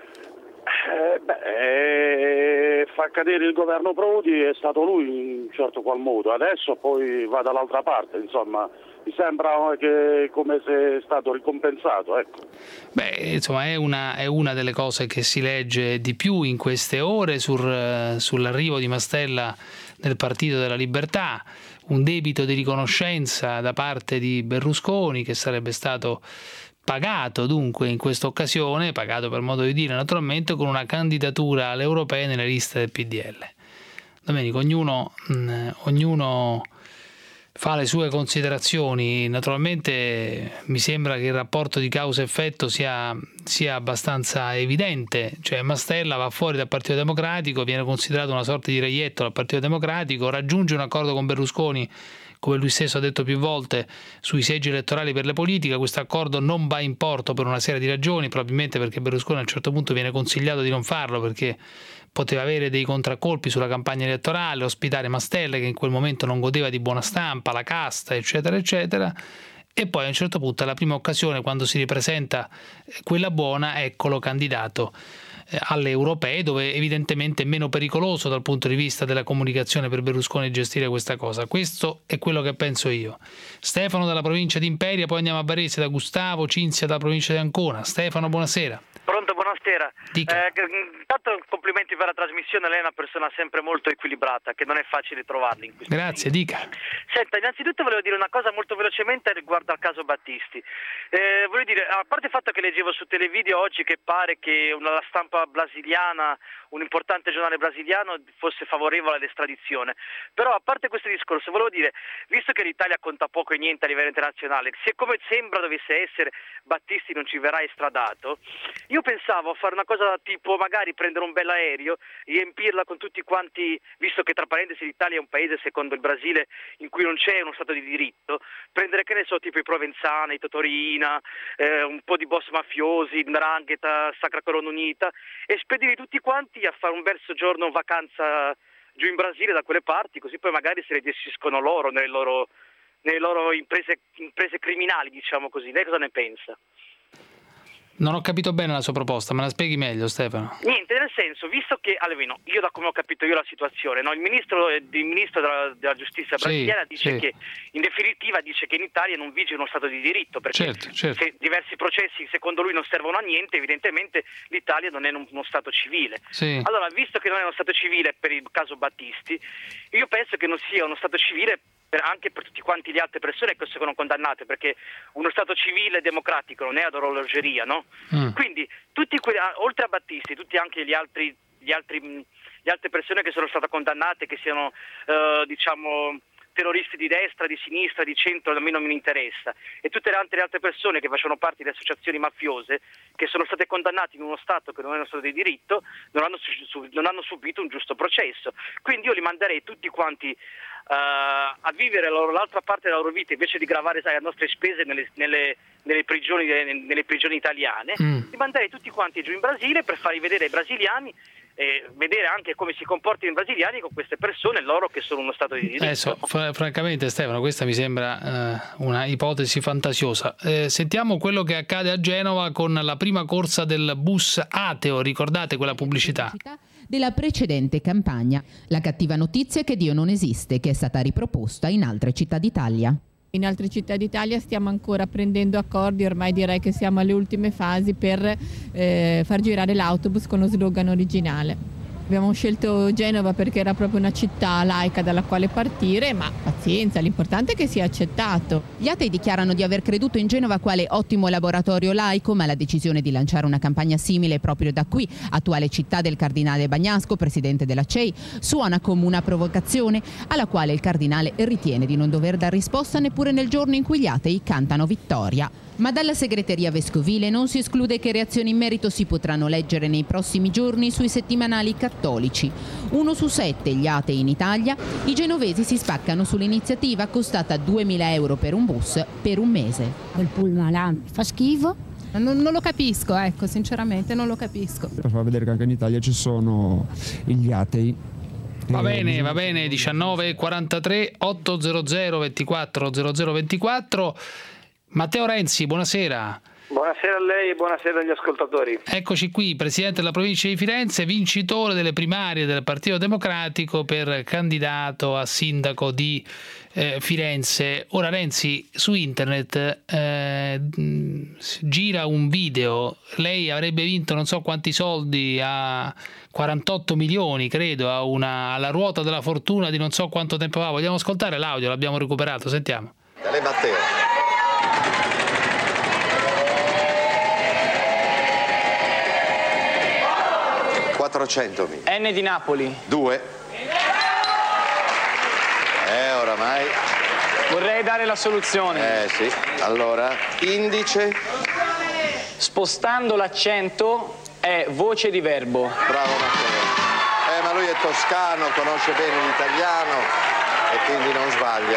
Eh, beh, eh, fa cadere il governo Prodi, è stato lui in un certo qual modo, adesso poi va dall'altra parte, insomma mi sembra che come se è stato ricompensato, ecco. Beh, insomma è una, è una delle cose che si legge di più in queste ore sul, sull'arrivo di Mastella nel Partito della Libertà, un debito di riconoscenza da parte di Berlusconi che sarebbe stato pagato dunque in questa occasione, pagato per modo di dire naturalmente, con una candidatura alle europee nelle liste del P D L. Domenico, ognuno, mh, ognuno fa le sue considerazioni. Naturalmente mi sembra che il rapporto di causa-effetto sia, sia abbastanza evidente, cioè Mastella va fuori dal Partito Democratico, viene considerato una sorta di reietto dal Partito Democratico, raggiunge un accordo con Berlusconi, come lui stesso ha detto più volte, sui seggi elettorali per le politiche. Questo accordo non va in porto per una serie di ragioni, probabilmente perché Berlusconi a un certo punto viene consigliato di non farlo perché poteva avere dei contraccolpi sulla campagna elettorale, ospitare Mastella che in quel momento non godeva di buona stampa, la casta, eccetera, eccetera. E poi a un certo punto, alla prima occasione, quando si ripresenta quella buona, eccolo candidato alle europee, dove evidentemente è meno pericoloso dal punto di vista della comunicazione per Berlusconi gestire questa cosa. Questo è quello che penso io. Stefano dalla provincia di Imperia, poi andiamo a Varese da Gustavo, Cinzia dalla provincia di Ancona. Stefano, buonasera. Pronto, buonasera. Eh, intanto complimenti per la trasmissione, lei è una persona sempre molto equilibrata, che non è facile trovarli in questo Grazie, momento. dica. Senta, innanzitutto volevo dire una cosa molto velocemente riguardo al caso Battisti. Eh, volevo dire, a parte il fatto che leggevo su televideo oggi che pare che una, la stampa brasiliana, un importante giornale brasiliano, fosse favorevole all'estradizione, però a parte questo discorso volevo dire, visto che l'Italia conta poco e niente a livello internazionale, se come sembra dovesse essere Battisti non ci verrà estradato, io pensavo a fare una cosa tipo magari prendere un bel aereo, riempirla con tutti quanti, visto che tra parentesi l'Italia è un paese secondo il Brasile in cui non c'è uno stato di diritto, prendere che ne so tipo i Provenzano, i Totorina, eh, un po' di boss mafiosi, 'ndrangheta, Sacra Corona Unita, e spedirli tutti quanti a fare un bel soggiorno vacanza giù in Brasile da quelle parti, così poi magari se le gestiscono loro nelle loro, nelle loro imprese, imprese criminali, diciamo così. Lei cosa ne pensa? Non ho capito bene la sua proposta, me la spieghi meglio, Stefano? Niente, nel senso, visto che, almeno, io da come ho capito io la situazione, no? il ministro, il ministro della, della giustizia brasiliana sì, dice sì. che, in definitiva, dice che in Italia non vige uno Stato di diritto, perché certo, certo. se diversi processi secondo lui non servono a niente, evidentemente l'Italia non è uno Stato civile. Sì. Allora, visto che non è uno Stato civile per il caso Battisti, io penso che non sia uno Stato civile Per, anche per tutti quanti le altre persone che sono condannate, perché uno Stato civile democratico non è ad orologeria, no? Mm. Quindi tutti quelli, oltre a Battisti, tutti anche gli altri, gli altri, le altre persone che sono state condannate, che siano eh, diciamo terroristi di destra, di sinistra, di centro, a me non mi interessa, e tutte le altre, le altre persone che facevano parte di associazioni mafiose che sono state condannate in uno Stato che non è uno Stato di diritto, non hanno, non hanno subito un giusto processo. Quindi io li manderei tutti quanti Uh, a vivere la loro, l'altra parte della loro vita, invece di gravare sai, a nostre spese nelle, nelle, nelle, prigioni, nelle prigioni italiane, mm. li manderei tutti quanti giù in Brasile per farli vedere ai brasiliani e vedere anche come si comportano i brasiliani con queste persone, loro che sono uno Stato di diritto. Adesso, fr- francamente Stefano, questa mi sembra uh, una ipotesi fantasiosa. Eh, sentiamo quello che accade a Genova con la prima corsa del bus ateo, ricordate quella pubblicità? Della precedente campagna. La cattiva notizia è che Dio non esiste, che è stata riproposta in altre città d'Italia. In altre città d'Italia stiamo ancora prendendo accordi, ormai direi che siamo alle ultime fasi per eh, far girare l'autobus con lo slogan originale. Abbiamo scelto Genova perché era proprio una città laica dalla quale partire, ma pazienza, l'importante è che sia accettato. Gli atei dichiarano di aver creduto in Genova quale ottimo laboratorio laico, ma la decisione di lanciare una campagna simile proprio da qui, attuale città del cardinale Bagnasco, presidente della C E I, suona come una provocazione alla quale il cardinale ritiene di non dover dar risposta neppure nel giorno in cui gli atei cantano vittoria. Ma dalla segreteria vescovile non si esclude che reazioni in merito si potranno leggere nei prossimi giorni sui settimanali cattolici. Uno su sette gli atei in Italia, i genovesi si spaccano sull'iniziativa costata duemila euro per un bus per un mese. Quel pullman là fa schifo. Non, non lo capisco, ecco, sinceramente non lo capisco. Per far vedere che anche in Italia ci sono gli atei. Va bene, va bene, diciannove quarantatré ottocento ventiquattro zero zero ventiquattro. Matteo Renzi, buonasera. Buonasera a lei e buonasera agli ascoltatori. Eccoci qui, presidente della provincia di Firenze, vincitore delle primarie del Partito Democratico per candidato a sindaco di eh, Firenze. Ora Renzi, su internet eh, gira un video, lei avrebbe vinto non so quanti soldi a quarantotto milioni, credo, a una, alla ruota della fortuna di non so quanto tempo fa. Vogliamo ascoltare l'audio? L'abbiamo recuperato, sentiamo. Dale Matteo. quattrocentomila. N di Napoli. Due. Eh, oramai. Vorrei dare la soluzione. Eh sì. Allora, indice. Spostando l'accento è voce di verbo. Bravo Matteo. Eh, ma lui è toscano, conosce bene l'italiano e quindi non sbaglia.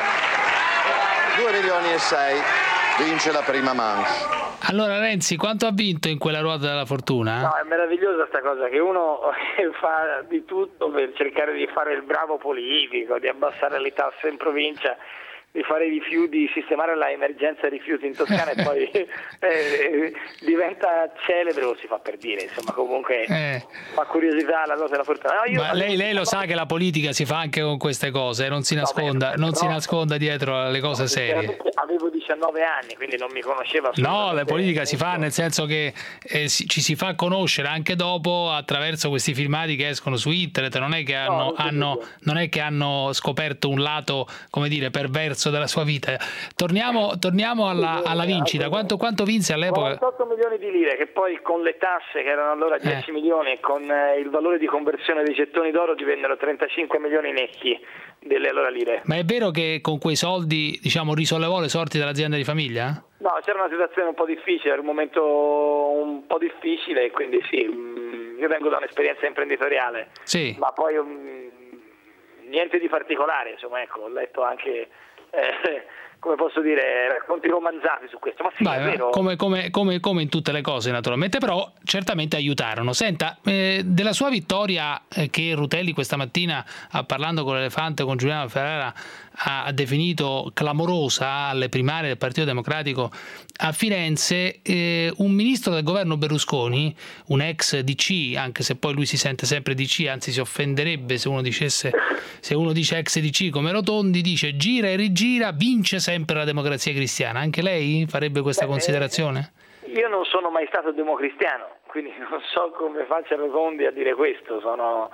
due milioni e sei, vince la prima manche. Allora Renzi, quanto ha vinto in quella ruota della fortuna? No, è meravigliosa sta cosa, che uno fa di tutto per cercare di fare il bravo politico, di abbassare le tasse in provincia, di fare i rifiuti, di sistemare la emergenza rifiuti in Toscana e poi eh, diventa celebre, o si fa per dire, insomma, comunque eh. fa curiosità la cosa della fortuna. No, io Ma lei, lei lo sa che la politica si fa anche con queste cose, non si nasconda, no, beh, non no, si nasconda dietro alle cose no, serie. Avevo diciannove anni, quindi non mi conosceva. No, la politica si fa nel senso che eh, si, ci si fa conoscere anche dopo attraverso questi filmati che escono su internet, non è che hanno, no, non hanno non è che hanno scoperto un lato, come dire, perverso della sua vita. Torniamo, torniamo alla, alla vincita. Quanto, quanto vinse all'epoca? quarantotto milioni di lire, che poi con le tasse, che erano allora dieci eh. milioni, e con eh, il valore di conversione dei gettoni d'oro divennero trentacinque milioni netti delle allora lire. Ma è vero che con quei soldi, diciamo, risollevò le sorti dell'azienda di famiglia? No, c'era una situazione un po' difficile, era un momento un po' difficile, quindi sì, io vengo da un'esperienza imprenditoriale, sì. ma poi um, niente di particolare, insomma, ecco, ho letto anche Eh, come posso dire, racconti romanzati su questo, ma sì, Beh, è vero. Come, come, come, come in tutte le cose naturalmente, però certamente aiutarono. Senta, eh, della sua vittoria eh, che Rutelli questa mattina, ah, parlando con l'Elefante, con Giuliano Ferrara, ha, ha definito clamorosa alle primarie del Partito Democratico a Firenze, eh, un ministro del governo Berlusconi, un ex D C, anche se poi lui si sente sempre D C, anzi si offenderebbe se uno dicesse se uno dice ex D C come Rotondi, dice gira e rigira, vince sempre la Democrazia Cristiana. Anche lei farebbe questa Beh, considerazione? Io non sono mai stato democristiano, quindi non so come faccia Rotondi a dire questo. Sono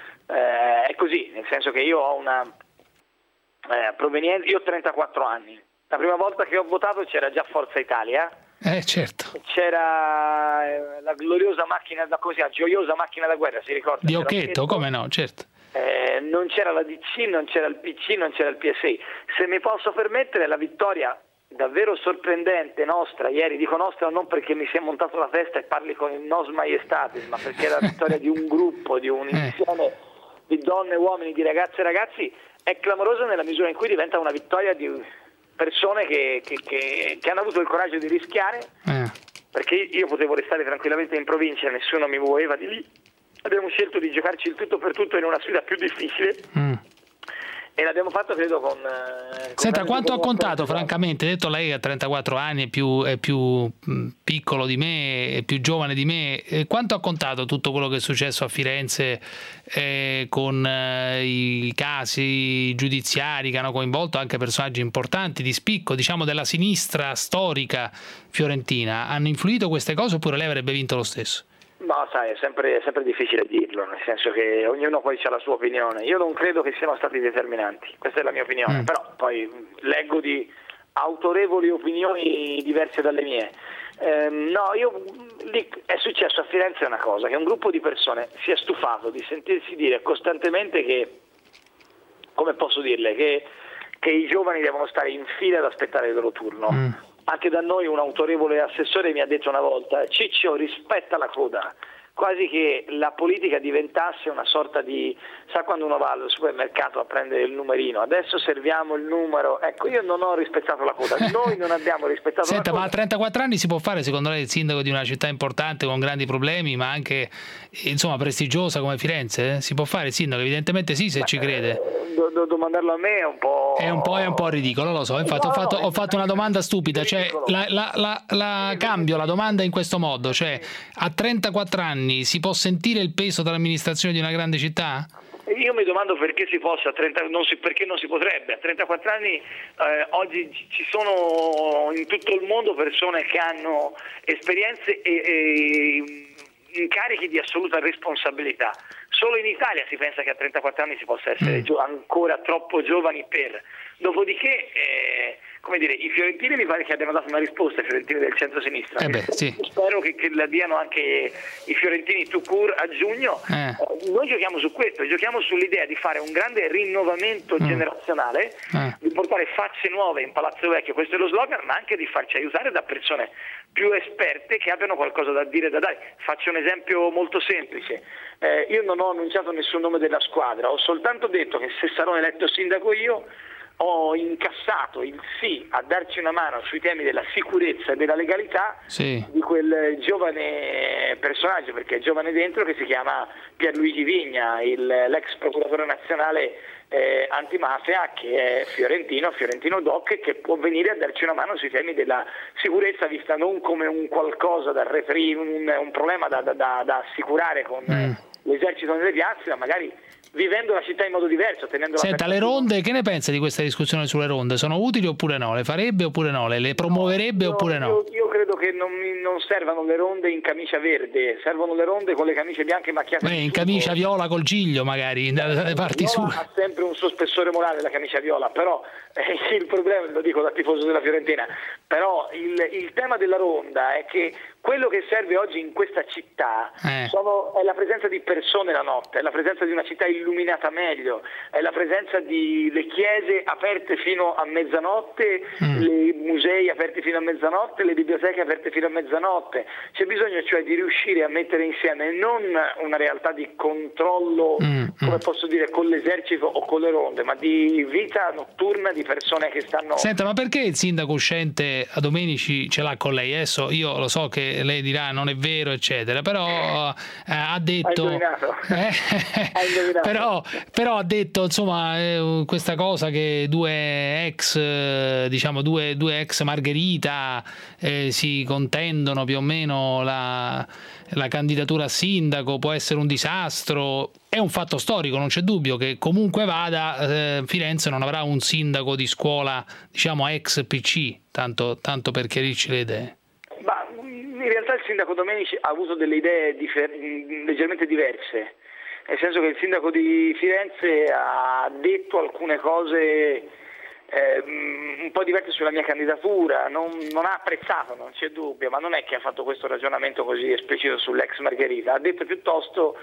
eh, è così, nel senso che io ho una eh, provenienza, io ho trentaquattro anni. La prima volta che ho votato c'era già Forza Italia. Eh, certo. C'era eh, la gloriosa macchina da così, la gioiosa macchina da guerra, si ricorda? Di Occhetto, come no, certo. Eh, non c'era la D C, non c'era il P C, non c'era il P S I. Se mi posso permettere, la vittoria davvero sorprendente nostra ieri, dico nostra non perché mi si è montato la testa e parli con il nos maiestatis, ma perché è la vittoria di un gruppo, di un insieme eh. di donne, uomini, di ragazze e ragazzi, è clamorosa nella misura in cui diventa una vittoria di persone che, che, che, che hanno avuto il coraggio di rischiare, eh. perché io potevo restare tranquillamente in provincia, nessuno mi muoveva di lì. Abbiamo scelto di giocarci il tutto per tutto in una sfida più difficile mm. e l'abbiamo fatto credo con... con Senta, quanto ha contato francamente? Detto lei ha trentaquattro anni, è più, è più mh, piccolo di me, è più giovane di me, eh, quanto ha contato tutto quello che è successo a Firenze eh, con eh, i casi giudiziari che hanno coinvolto anche personaggi importanti di spicco, diciamo della sinistra storica fiorentina? Hanno influito queste cose oppure lei avrebbe vinto lo stesso? No, sai, è sempre, è sempre difficile dirlo, nel senso che ognuno poi ha la sua opinione. Io non credo che siano stati determinanti, questa è la mia opinione, mm. però poi leggo di autorevoli opinioni diverse dalle mie. Eh, no, io lì è successo a Firenze una cosa, che un gruppo di persone si è stufato di sentirsi dire costantemente che, come posso dirle, che, che i giovani devono stare in fila ad aspettare il loro turno. Mm. Anche da noi un autorevole assessore mi ha detto una volta: Ciccio, rispetta la coda, quasi che la politica diventasse una sorta di, sa quando uno va al supermercato a prendere il numerino, adesso serviamo il numero, ecco io non ho rispettato la coda, noi non abbiamo rispettato Senta, la coda. Ma a trentaquattro anni si può fare secondo lei il sindaco di una città importante con grandi problemi ma anche insomma prestigiosa come Firenze? Eh? Si può fare il sindaco? Evidentemente sì, se ma, ci crede. Eh, do, do, domandarlo a me è un po'... È un po', è un po' ridicolo, lo so, infatti no, ho fatto, no, ho fatto una domanda stupida, cioè la, la, la, la cambio la domanda in questo modo, cioè a trentaquattro anni si può sentire il peso dell'amministrazione di una grande città? Io mi domando perché si possa, trenta, non si, perché non si potrebbe. A trentaquattro anni eh, oggi ci sono in tutto il mondo persone che hanno esperienze e, e incarichi di assoluta responsabilità. Solo in Italia si pensa che a trentaquattro anni si possa essere mm. gio- ancora troppo giovani per. Dopodiché, eh, come dire, i fiorentini mi pare che abbiano dato una risposta ai fiorentini del centro-sinistra. Eh beh, sì. Spero che, che la diano anche i fiorentini tout court a giugno. Eh. Eh, noi giochiamo su questo, giochiamo sull'idea di fare un grande rinnovamento mm. generazionale, eh. di portare facce nuove in Palazzo Vecchio, questo è lo slogan, ma anche di farci aiutare da persone più esperte che abbiano qualcosa da dire e da dare. Faccio un esempio molto semplice. Eh, io non ho annunciato nessun nome della squadra, ho soltanto detto che se sarò eletto sindaco io ho incassato il sì a darci una mano sui temi della sicurezza e della legalità sì. di quel giovane personaggio, perché è giovane dentro, che si chiama Pierluigi Vigna, il, l'ex procuratore nazionale eh, antimafia, che è fiorentino, fiorentino doc, che può venire a darci una mano sui temi della sicurezza, vista non come un qualcosa da reprimere, un, un problema da, da, da, da assicurare con mm. l'esercito nelle piazze, ma magari vivendo la città in modo diverso, tenendo Senta, le ronde, che ne pensa di questa discussione sulle ronde? Sono utili oppure no? Le farebbe oppure no? Le, le promuoverebbe no, io, oppure no? Io, io credo che non, non servano le ronde in camicia verde, servono le ronde con le camicie bianche macchiate. Beh, in camicia viola col giglio magari, dalle parti sue. Ha sempre un suo spessore morale la camicia viola, però eh, il problema, lo dico da tifoso della Fiorentina, però il, il tema della ronda è che quello che serve oggi in questa città eh. sono, è la presenza di persone la notte, è la presenza di una città illuminata meglio, è la presenza di le chiese aperte fino a mezzanotte, mm. i musei aperti fino a mezzanotte, le biblioteche aperte fino a mezzanotte. C'è bisogno cioè di riuscire a mettere insieme non una realtà di controllo, mm. come posso dire, con l'esercito o con le ronde, ma di vita notturna di persone che stanno... Senta, ma perché il sindaco uscente a Domenici ce l'ha con lei? Adesso io lo so che lei dirà non è vero eccetera, però eh, ha detto Hai indovinato. Eh, Hai indovinato. però, però ha detto insomma eh, questa cosa che due ex eh, diciamo due, due ex Margherita eh, si contendono più o meno la, la candidatura a sindaco, può essere un disastro. È un fatto storico, non c'è dubbio che comunque vada eh, Firenze non avrà un sindaco di scuola diciamo ex P C, tanto, tanto per chiarirci le idee. Ma in realtà il sindaco Domenici ha avuto delle idee differ- leggermente diverse, nel senso che il sindaco di Firenze ha detto alcune cose eh, un po' diverse sulla mia candidatura, non, non ha apprezzato, non c'è dubbio, ma non è che ha fatto questo ragionamento così esplicito sull'ex Margherita, ha detto piuttosto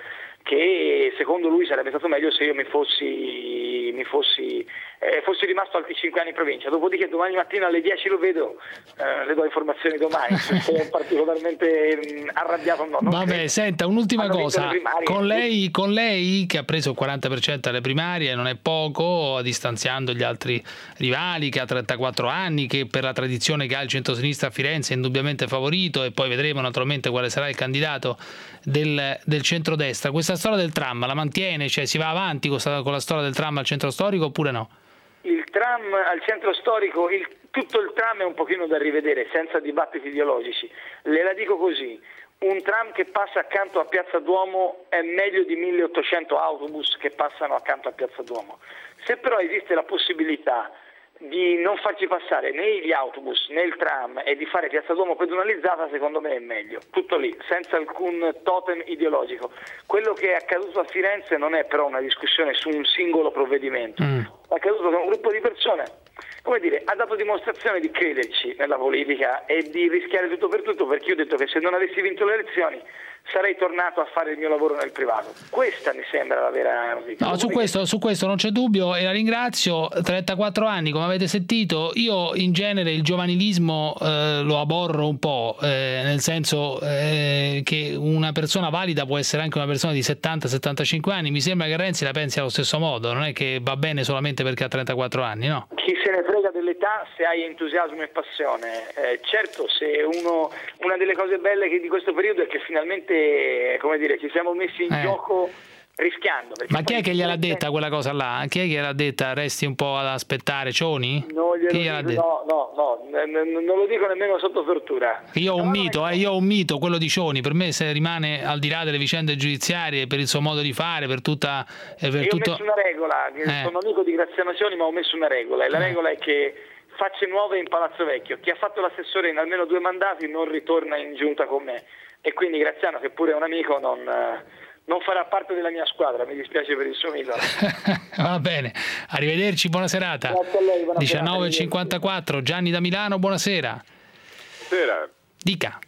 che secondo lui sarebbe stato meglio se io mi fossi, mi fossi, eh, fossi rimasto altri cinque anni in provincia. Dopodiché domani mattina alle dieci lo vedo, eh, le do informazioni domani, se è particolarmente mh, arrabbiato o no. Vabbè, credo. Senta, un'ultima cosa, con lei, con lei che ha preso il quaranta per cento alle primarie, non è poco, distanziando gli altri rivali, che ha trentaquattro anni, che per la tradizione che ha il centro-sinistra a Firenze è indubbiamente favorito, e poi vedremo naturalmente quale sarà il candidato del, del centrodestra. Questa storia del tram la mantiene? Cioè si va avanti con, con la storia del tram al centro storico oppure no? Il tram al centro storico, il, tutto il tram è un pochino da rivedere, senza dibattiti ideologici. Le la dico così, un tram che passa accanto a Piazza Duomo è meglio di milleottocento autobus che passano accanto a Piazza Duomo. Se però esiste la possibilità di non farci passare né gli autobus né il tram e di fare Piazza Duomo pedonalizzata, secondo me è meglio, tutto lì, senza alcun totem ideologico. Quello che è accaduto a Firenze non è però una discussione su un singolo provvedimento, mm. è accaduto che un gruppo di persone, come dire, ha dato dimostrazione di crederci nella politica e di rischiare tutto per tutto, perché io ho detto che se non avessi vinto le elezioni sarei tornato a fare il mio lavoro nel privato. Questa mi sembra la vera novità. No, su questo, su questo non c'è dubbio, e la ringrazio. trentaquattro anni, come avete sentito. Io in genere il giovanilismo eh, lo aborro un po', eh, nel senso eh, che una persona valida può essere anche una persona di settanta settantacinque anni. Mi sembra che Renzi la pensi allo stesso modo, non è che va bene solamente perché ha trentaquattro anni, no? Chi se ne frega dell'età se hai entusiasmo e passione. Eh, certo, se uno, una delle cose belle che di questo periodo è che finalmente, come dire, ci siamo messi in eh. gioco rischiando. Ma chi è che gliel'ha detta quella cosa là? Chi è che gliel'ha detta? Resti un po' ad aspettare, Cioni? No, Chi gliel'ha dico, no, no, no, n- non lo dico nemmeno sotto tortura. Io ho un mito, eh, io ho un mito, quello di Cioni. Per me, se rimane al di là delle vicende giudiziarie, per il suo modo di fare, per tutta eh, per io tutto... ho messo una regola, eh. sono amico di Graziano Cioni, ma ho messo una regola, e la eh. regola è che facce nuove in Palazzo Vecchio. Chi ha fatto l'assessore in almeno due mandati non ritorna in giunta con me, e quindi Graziano, che pure è un amico, non, non farà parte della mia squadra, mi dispiace per il suo amico. Va bene, arrivederci, buona serata. Grazie a lei, buona diciannove e cinquantaquattro, Gianni da Milano, buonasera. Buonasera. Dica.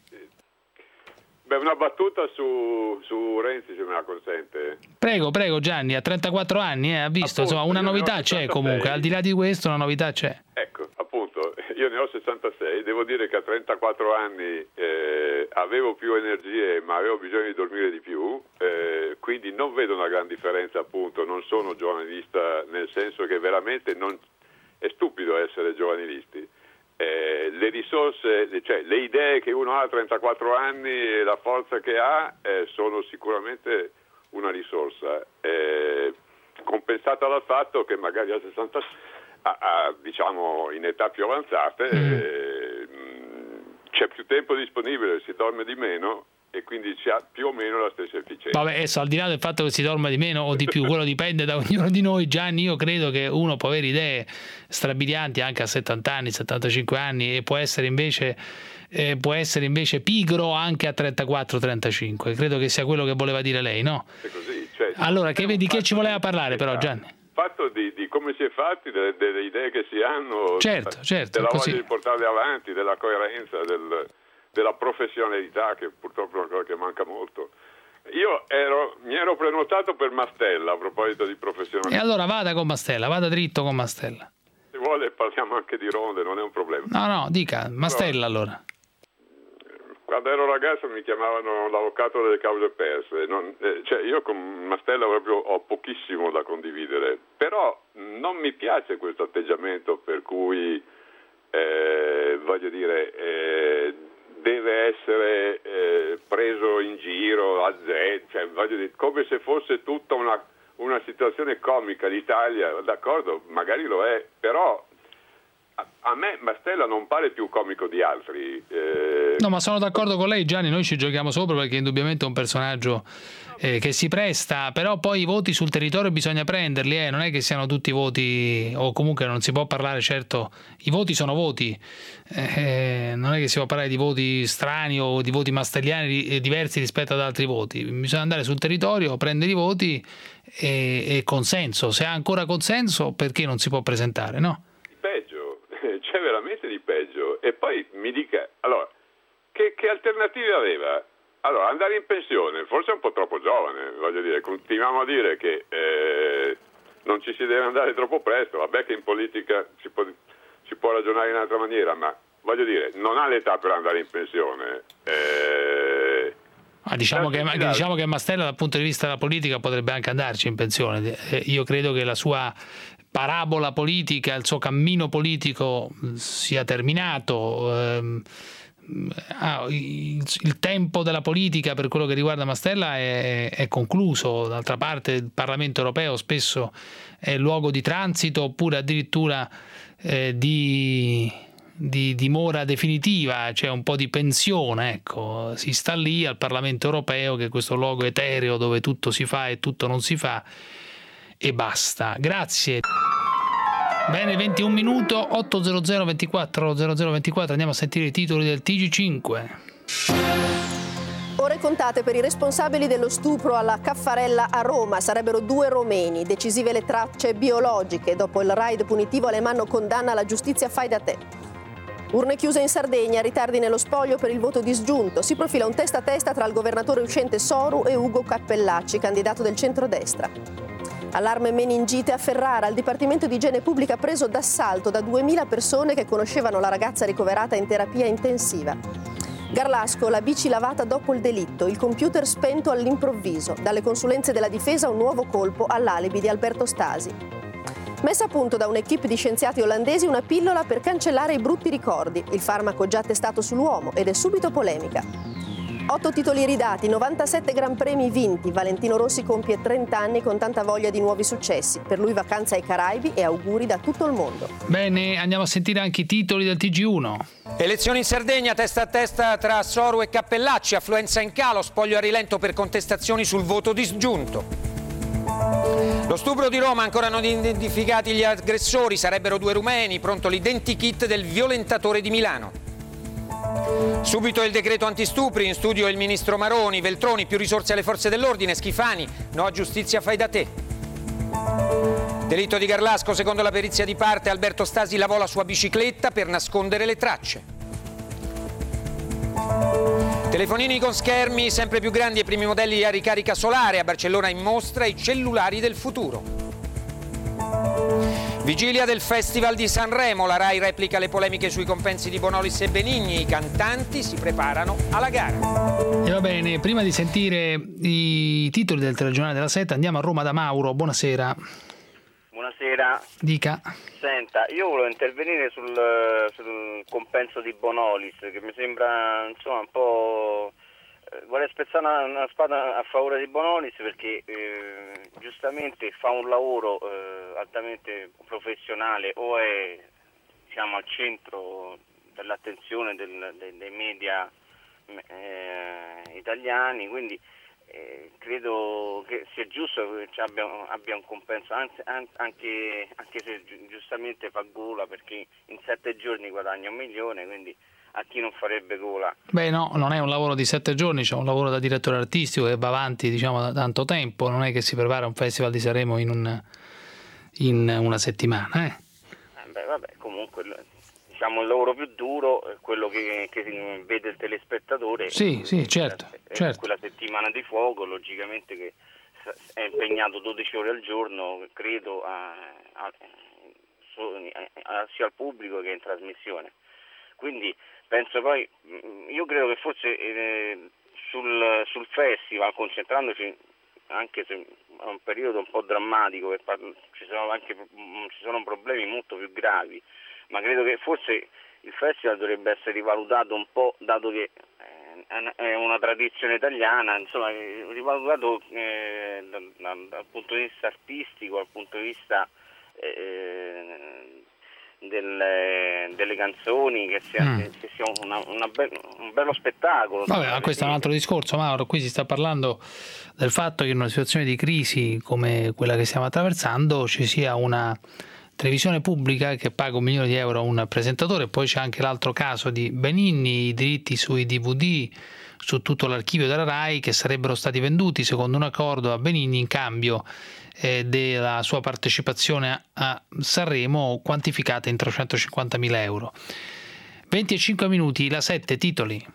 Beh, una battuta su, su Renzi, se me la consente. Prego, prego Gianni, ha trentaquattro anni, eh, ha visto, appunto, insomma, una novità c'è comunque, al di là di questo una novità c'è. Ecco, appunto, io ne ho sessantasei, devo dire che a trentaquattro anni eh, avevo più energie, ma avevo bisogno di dormire di più, eh, quindi non vedo una gran differenza, appunto, non sono giovanilista, nel senso che veramente non è stupido essere giovanilisti. Eh, le risorse, cioè le idee che uno ha a trentaquattro anni e la forza che ha eh, sono sicuramente una risorsa, eh, compensata dal fatto che magari a sessanta, a, a, diciamo in età più avanzate, eh, c'è più tempo disponibile, si dorme di meno e quindi si ha più o meno la stessa efficienza. Vabbè, adesso, al di là del fatto che si dorma di meno o di più, quello dipende da ognuno di noi. Gianni, io credo che uno può avere idee strabilianti anche a settanta anni, settantacinque anni, e può essere invece eh, può essere invece pigro anche a trentaquattro trentacinque. Credo che sia quello che voleva dire lei, no? È così, cioè, allora, che vedi che ci voleva parlare però, Gianni? Fatto di, di come si è fatti, delle, delle idee che si hanno, certo, certo, della così. voglia di portarle avanti, della coerenza, del della professionalità, che purtroppo è una cosa che manca molto. Io ero, mi ero prenotato per Mastella a proposito di professionalità. E allora vada con Mastella, vada dritto con Mastella. Se vuole parliamo anche di ronde, non è un problema. No, no, dica, Mastella allora. Quando ero ragazzo mi chiamavano l'avvocato delle cause perse. Non, eh, cioè io con Mastella proprio ho pochissimo da condividere, però non mi piace questo atteggiamento per cui, eh, voglio dire... Eh, deve essere eh, preso in giro a Z, cioè, voglio dire, come se fosse tutta una, una situazione comica l'Italia, d'accordo, magari lo è, però a, a me Mastella non pare più comico di altri. Eh... No, ma sono d'accordo con lei, Gianni, noi ci giochiamo sopra perché indubbiamente è un personaggio eh, che si presta, però poi i voti sul territorio bisogna prenderli, eh, non è che siano tutti voti, o comunque non si può parlare, certo, i voti sono voti, eh, non è che si può parlare di voti strani o di voti mastelliani diversi rispetto ad altri voti, bisogna andare sul territorio, prendere i voti e, e consenso, se ha ancora consenso perché non si può presentare, no? Di peggio, c'è veramente di peggio, e poi mi dica, allora, che, che alternative aveva? Allora, andare in pensione, forse è un po' troppo giovane, voglio dire, continuiamo a dire che eh, non ci si deve andare troppo presto, vabbè che in politica si può, si può ragionare in un'altra maniera, ma voglio dire, non ha l'età per andare in pensione. Eh, ah, diciamo, che, diciamo che Mastella dal punto di vista della politica potrebbe anche andarci in pensione, eh, io credo che la sua parabola politica, il suo cammino politico sia terminato, ehm, Ah, il, il tempo della politica per quello che riguarda Mastella è, è concluso. D'altra parte il Parlamento europeo spesso è luogo di transito oppure addirittura eh, di, di dimora definitiva, cioè un po' di pensione, ecco. Si sta lì al Parlamento europeo, che è questo luogo etereo dove tutto si fa e tutto non si fa, e basta. Grazie. Bene, ventuno minuto, ottocento ventiquattro zero zero ventiquattro, andiamo a sentire i titoli del T G cinque. Ore contate per i responsabili dello stupro alla Caffarella a Roma, sarebbero due romeni, decisive le tracce biologiche, dopo il raid punitivo Alemanno condanna la giustizia fai da te. Urne chiuse in Sardegna, ritardi nello spoglio per il voto disgiunto, si profila un testa a testa tra il governatore uscente Soru e Ugo Cappellacci, candidato del centrodestra. Allarme meningite a Ferrara, il Dipartimento di Igiene Pubblica preso d'assalto da duemila persone che conoscevano la ragazza ricoverata in terapia intensiva. Garlasco, la bici lavata dopo il delitto, il computer spento all'improvviso. Dalle consulenze della difesa un nuovo colpo all'alibi di Alberto Stasi. Messa a punto da un'equipe di scienziati olandesi una pillola per cancellare i brutti ricordi. Il farmaco già testato sull'uomo ed è subito polemica. Otto titoli ridati, novantasette gran premi vinti. Valentino Rossi compie trenta anni con tanta voglia di nuovi successi. Per lui vacanza ai Caraibi e auguri da tutto il mondo. Bene, andiamo a sentire anche i titoli del T G uno. Elezioni in Sardegna, testa a testa tra Soru e Cappellacci, affluenza in calo, spoglio a rilento per contestazioni sul voto disgiunto. Lo stupro di Roma, ancora non identificati gli aggressori, sarebbero due rumeni, pronto l'identikit del violentatore di Milano. Subito il decreto antistupri, in studio il ministro Maroni, Veltroni, più risorse alle forze dell'ordine, Schifani, no a giustizia fai da te. Delitto di Garlasco, secondo la perizia di parte, Alberto Stasi lavò la sua bicicletta per nascondere le tracce. Telefonini con schermi sempre più grandi e primi modelli a ricarica solare, a Barcellona in mostra i cellulari del futuro. Vigilia del Festival di Sanremo, la Rai replica le polemiche sui compensi di Bonolis e Benigni, i cantanti si preparano alla gara. E va bene, prima di sentire i titoli del telegiornale della Sette andiamo a Roma da Mauro, buonasera. Buonasera. Dica. Senta, io volevo intervenire sul, sul compenso di Bonolis, che mi sembra insomma un po'... Eh, vorrei spezzare una, una spada a favore di Bonolis perché eh, giustamente fa un lavoro eh, altamente professionale, o è diciamo, al centro dell'attenzione del, de, dei media eh, italiani, quindi Eh, credo che sia giusto che abbia, abbia un compenso, anzi, anche, anche se giustamente fa gola, perché in sette giorni guadagna un milione, quindi a chi non farebbe gola? Beh no, non è un lavoro di sette giorni, c'è un lavoro da direttore artistico che va avanti diciamo da tanto tempo, non è che si prepara un festival di Sanremo in, un, in una settimana. Eh? Eh beh, vabbè, comunque diciamo il lavoro più duro è quello che, che vede il telespettatore. Sì, sì, certo, è certo. Quella settimana di fuoco, logicamente, che è impegnato dodici ore al giorno, credo, a, a, a, sia al pubblico che in trasmissione. Quindi penso poi, io credo che forse eh, sul, sul festival, concentrandoci, anche se è un periodo un po' drammatico, ci sono anche ci sono problemi molto più gravi, ma credo che forse il festival dovrebbe essere rivalutato un po', dato che è una tradizione italiana, insomma, rivalutato eh, dal, dal punto di vista artistico, dal punto di vista eh, delle, delle canzoni, che sia, mm. che sia una, una be- un bello spettacolo. Vabbè, ma questo è un altro discorso, Mauro. Qui si sta parlando del fatto che in una situazione di crisi come quella che stiamo attraversando ci sia una televisione pubblica che paga un milione di euro a un presentatore. Poi c'è anche l'altro caso di Benigni, i diritti sui D V D, su tutto l'archivio della Rai, che sarebbero stati venduti secondo un accordo a Benigni in cambio eh, della sua partecipazione a, a Sanremo, quantificata in trecentocinquantamila euro. venticinque minuti, la Sette, titoli.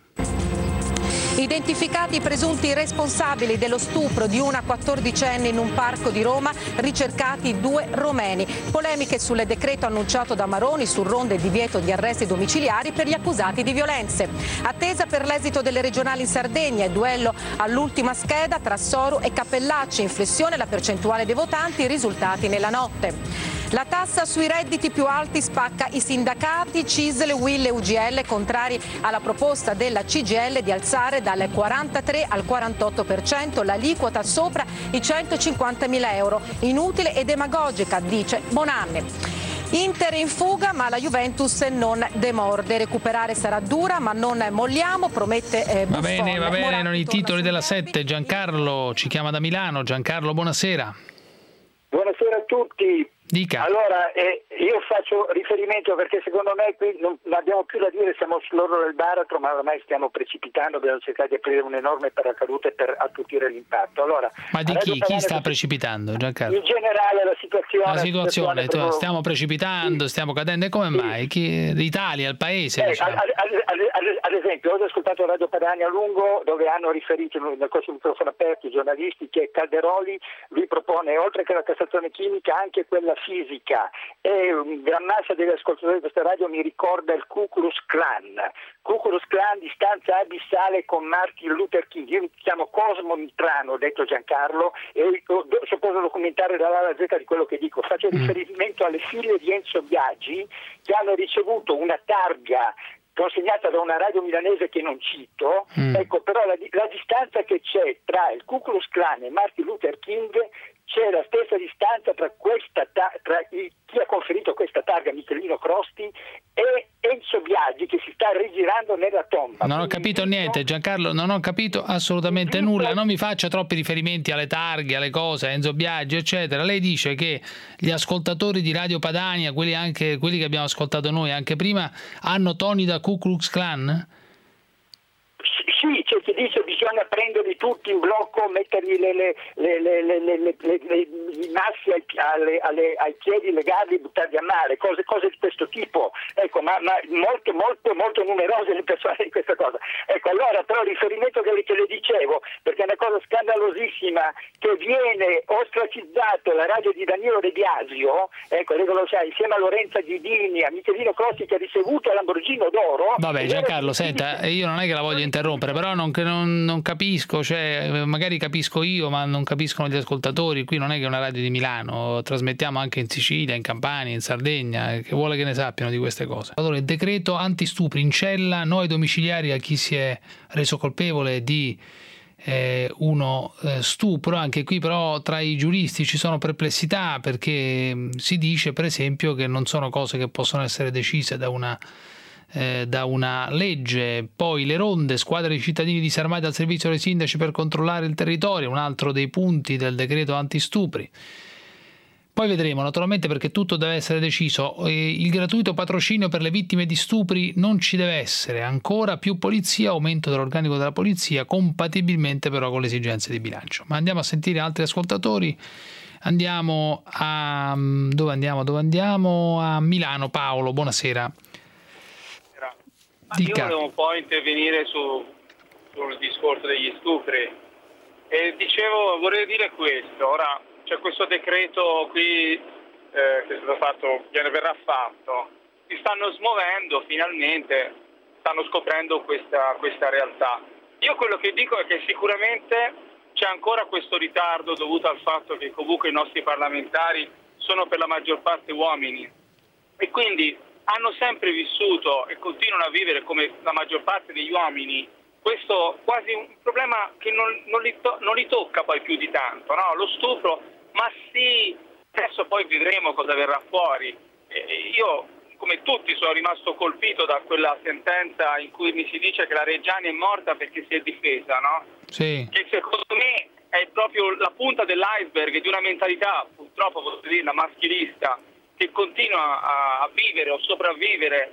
Identificati i presunti responsabili dello stupro di una quattordicenne in un parco di Roma, ricercati due romeni. Polemiche sul decreto annunciato da Maroni sul ronde divieto di arresti domiciliari per gli accusati di violenze. Attesa per l'esito delle regionali in Sardegna e duello all'ultima scheda tra Soru e Cappellacci. In flessione la percentuale dei votanti, risultati nella notte. La tassa sui redditi più alti spacca i sindacati, C I S L, U I L e U G L contrari alla proposta della C G I L di alzare dal quarantatré al quarantotto per cento l'aliquota sopra i centocinquantamila euro. Inutile e demagogica, dice Bonanni. Inter in fuga, ma la Juventus non demorde. Recuperare sarà dura, ma non molliamo, promette eh, Buffon. Va bene, va bene, Moratti non i titoli della Sette. Giancarlo ci chiama da Milano. Giancarlo, buonasera. Buonasera a tutti. Dica. Allora, eh, io faccio riferimento perché secondo me qui non abbiamo più da dire, siamo sull'orlo del baratro, ma ormai stiamo precipitando, dobbiamo cercare di aprire un'enorme paracadute per attutire l'impatto. Allora, ma di chi? Chi sta precipitando, Giancarlo? In generale la situazione... La situazione, la situazione stiamo precipitando, sì. stiamo cadendo, e come sì. mai? Chi, l'Italia, il paese? Eh, diciamo. ad, ad, ad, ad esempio, ho ascoltato Radio Padania a lungo, dove hanno riferito nel corso di microfono aperto i giornalisti che Calderoli vi propone, oltre che la cassazione chimica, anche quella fisica. E gran massa degli ascoltatori di questa radio mi ricorda il Ku Klux Klan. Ku Klux Klan di stanza abissale con Martin Luther King. Io mi chiamo Cosmo Mitrano, ho detto Giancarlo, e se posso documentare dall'A alla Z di quello che dico. Faccio mm. riferimento alle figlie di Enzo Biagi, che hanno ricevuto una targa consegnata da una radio milanese che non cito, mm. ecco, però la, la distanza che c'è tra il Ku Klux Klan e Martin Luther King, c'è la stessa distanza tra, questa ta- tra i, chi ha conferito questa targa, Michelino Crosti, e Enzo Biagi. Biagi che si sta rigirando nella tomba. Non ho capito niente, Giancarlo, non ho capito assolutamente nulla. Non mi faccia troppi riferimenti alle targhe, alle cose, Enzo Biagi, eccetera. Lei dice che gli ascoltatori di Radio Padania, quelli anche quelli che abbiamo ascoltato noi anche prima, hanno toni da Ku Klux Klan? Sì, c'è chi dice bisogna prenderli tutti in blocco, mettergli le, le, le, le, le, le, le, le, i massi ai, alle, alle, ai piedi, legarli, buttarli a mare, cose, cose di questo tipo. Ecco, ma, ma molto, molto, molto numerose le persone di questa cosa. Ecco, allora, però il riferimento che le, che le dicevo, perché è una cosa scandalosissima che viene ostracizzato la radio di Danilo De Biasio, ecco, lei lo sa, insieme a Lorenza Ghidini, a Michelino Crossi che ha ricevuto il Lamborghini d'oro. Vabbè, Giancarlo, senta, io non è che la voglio interrompere, però non, non, non capisco, cioè magari capisco io ma non capiscono gli ascoltatori. Qui non è che è una radio di Milano, trasmettiamo anche in Sicilia, in Campania, in Sardegna, che vuole che ne sappiano di queste cose. Allora, il decreto antistupri in cella, noi domiciliari a chi si è reso colpevole di eh, uno eh, stupro. Anche qui però tra i giuristi ci sono perplessità, perché si dice per esempio che non sono cose che possono essere decise da una Eh, da una legge. Poi le ronde, squadre di cittadini disarmati al servizio dei sindaci per controllare il territorio, un altro dei punti del decreto antistupri. Poi vedremo naturalmente, perché tutto deve essere deciso. Eh, il gratuito patrocinio per le vittime di stupri non ci deve essere, ancora più polizia, aumento dell'organico della polizia, compatibilmente però con le esigenze di bilancio. Ma andiamo a sentire altri ascoltatori. Andiamo a dove andiamo? Dove andiamo? A Milano. Paolo, buonasera. Io volevo un po' intervenire su, sul discorso degli stupri e dicevo, vorrei dire questo. Ora c'è questo decreto qui eh, che è stato fatto, che verrà fatto, si stanno smuovendo finalmente, stanno scoprendo questa, questa realtà. Io quello che dico è che sicuramente c'è ancora questo ritardo dovuto al fatto che comunque i nostri parlamentari sono per la maggior parte uomini e quindi hanno sempre vissuto e continuano a vivere come la maggior parte degli uomini questo quasi un problema che non, non, li, to- non li tocca poi più di tanto, no? Lo stupro, ma sì, adesso poi vedremo cosa verrà fuori. E io, come tutti, sono rimasto colpito da quella sentenza in cui mi si dice che la Reggiani è morta perché si è difesa, no? Sì. Che secondo me è proprio la punta dell'iceberg di una mentalità, purtroppo posso dirla, maschilista, che continua a, a vivere o sopravvivere,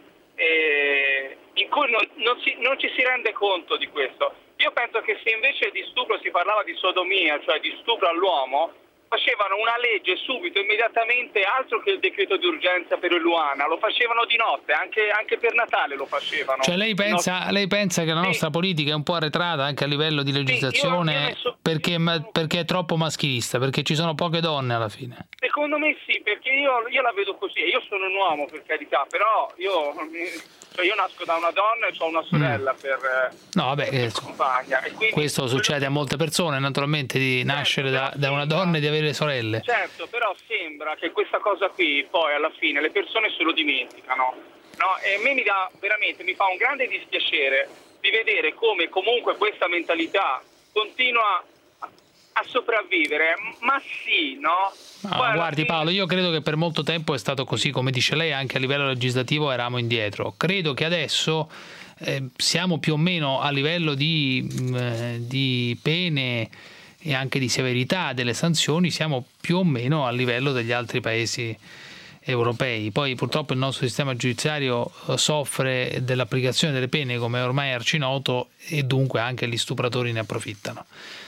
eh, in cui non, non, si, non ci si rende conto di questo. Io penso che se invece di stupro si parlava di sodomia, cioè di stupro all'uomo, facevano una legge subito, immediatamente, altro che il decreto di urgenza per Eluana, lo facevano di notte, anche, anche per Natale lo facevano. Cioè lei pensa, lei pensa che la nostra sì. politica è un po' arretrata anche a livello di legislazione, sì, io, io messo, perché, ma, perché è troppo maschilista, perché ci sono poche donne alla fine? Secondo me sì, perché io, io la vedo così, io sono un uomo per carità, però io... Cioè io nasco da una donna e ho una sorella mm. per, no, vabbè, per compagna. E quindi questo succede a molte persone naturalmente, di certo, nascere da, da una donna e di avere sorelle. Certo, però sembra che questa cosa qui poi alla fine le persone se lo dimenticano, no? E a me mi dà veramente, mi fa un grande dispiacere di vedere come comunque questa mentalità continua a sopravvivere, ma sì, no? No, guardi Paolo, io credo che per molto tempo è stato così, come dice lei, anche a livello legislativo eravamo indietro. Credo che adesso eh, siamo più o meno a livello di, eh, di pene e anche di severità delle sanzioni, siamo più o meno a livello degli altri paesi europei. Poi purtroppo il nostro sistema giudiziario soffre dell'applicazione delle pene, come ormai è arcinoto, e dunque anche gli stupratori ne approfittano.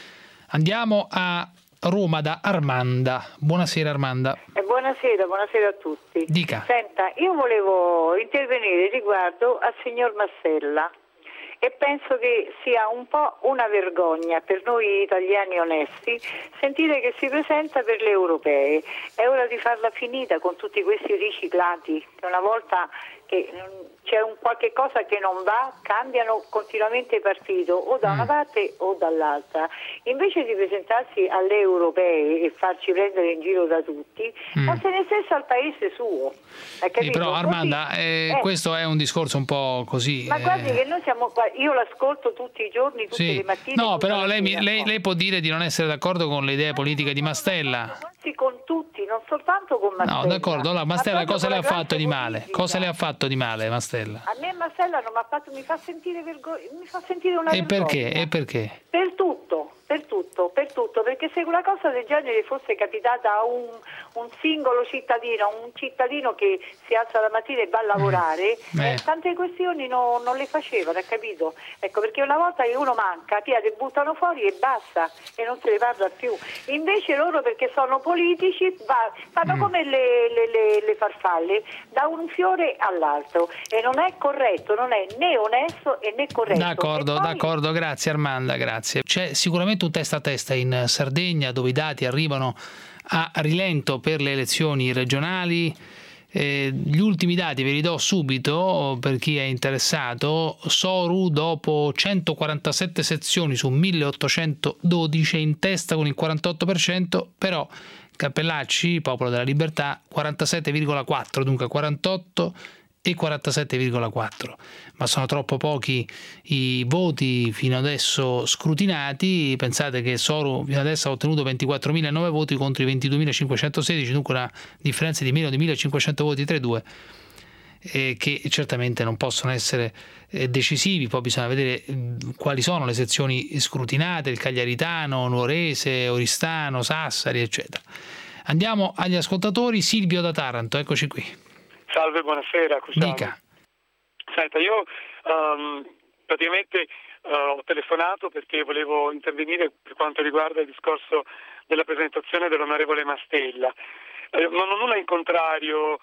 Andiamo a Roma da Armanda. Buonasera Armanda. Eh, buonasera, buonasera a tutti. Dica. Senta, io volevo intervenire riguardo al signor Mastella e penso che sia un po' una vergogna per noi italiani onesti sentire che si presenta per le europee. È ora di farla finita con tutti questi riciclati che una volta che c'è un qualche cosa che non va, cambiano continuamente partito o da una parte o dall'altra. Invece di presentarsi alle europee e farci prendere in giro da tutti, mm. ma se ne stessa al paese suo. Sì, però Armanda, eh, eh. questo è un discorso un po' così. Ma guardi eh... che noi siamo qua, io l'ascolto tutti i giorni, tutte sì. le mattine. No, però lei, lei, lei può dire di non essere d'accordo con le idee politiche di Mastella. Sì, con tutti, non soltanto con Mastella. No, d'accordo, allora Mastella ma cosa le ha proprio con la fatto di classe male? politica. Cosa le ha fatto di male Mastella? A me Mastella non m'ha fatto, mi fa sentire vergogna, mi fa sentire una E vergogna. perché? E perché? Per tutto, per tutto, per tutto, perché se una cosa del genere fosse capitata a un, un singolo cittadino, un cittadino che si alza la mattina e va a lavorare, Mm. Eh. eh, tante questioni no, non le facevano, hai capito? Ecco, perché una volta che uno manca, ti le buttano fuori e basta, e non se ne parla più. Invece loro, perché sono politici, va, fanno Mm. come le, le, le, le farfalle, da un fiore all'altro, e non è corretto, non è né onesto e né corretto. D'accordo, E poi- d'accordo, grazie Armanda, grazie. C'è sicuramente un testa a testa in Sardegna dove i dati arrivano a rilento per le elezioni regionali. Eh, gli ultimi dati ve li do subito per chi è interessato. Soru dopo centoquarantasette sezioni su milleottocentododici è in testa con il quarantotto per cento, però Cappellacci, Popolo della Libertà, quarantasette virgola quattro, dunque quarantotto e quarantasette virgola quattro, ma sono troppo pochi i voti fino adesso scrutinati. Pensate che Soru fino adesso ha ottenuto ventiquattromilanove voti contro i ventiduemilacinquecentosedici, dunque una differenza di meno di millecinquecento voti tra i due, eh, che certamente non possono essere eh, decisivi. Poi bisogna vedere eh, quali sono le sezioni scrutinate, il Cagliaritano, Nuorese, Oristano, Sassari, eccetera. Andiamo agli ascoltatori. Silvio da Taranto, eccoci qui. Salve, buonasera. Dica. Senta, io um, praticamente uh, ho telefonato perché volevo intervenire per quanto riguarda il discorso della presentazione dell'onorevole Mastella. Eh, non ho nulla in contrario,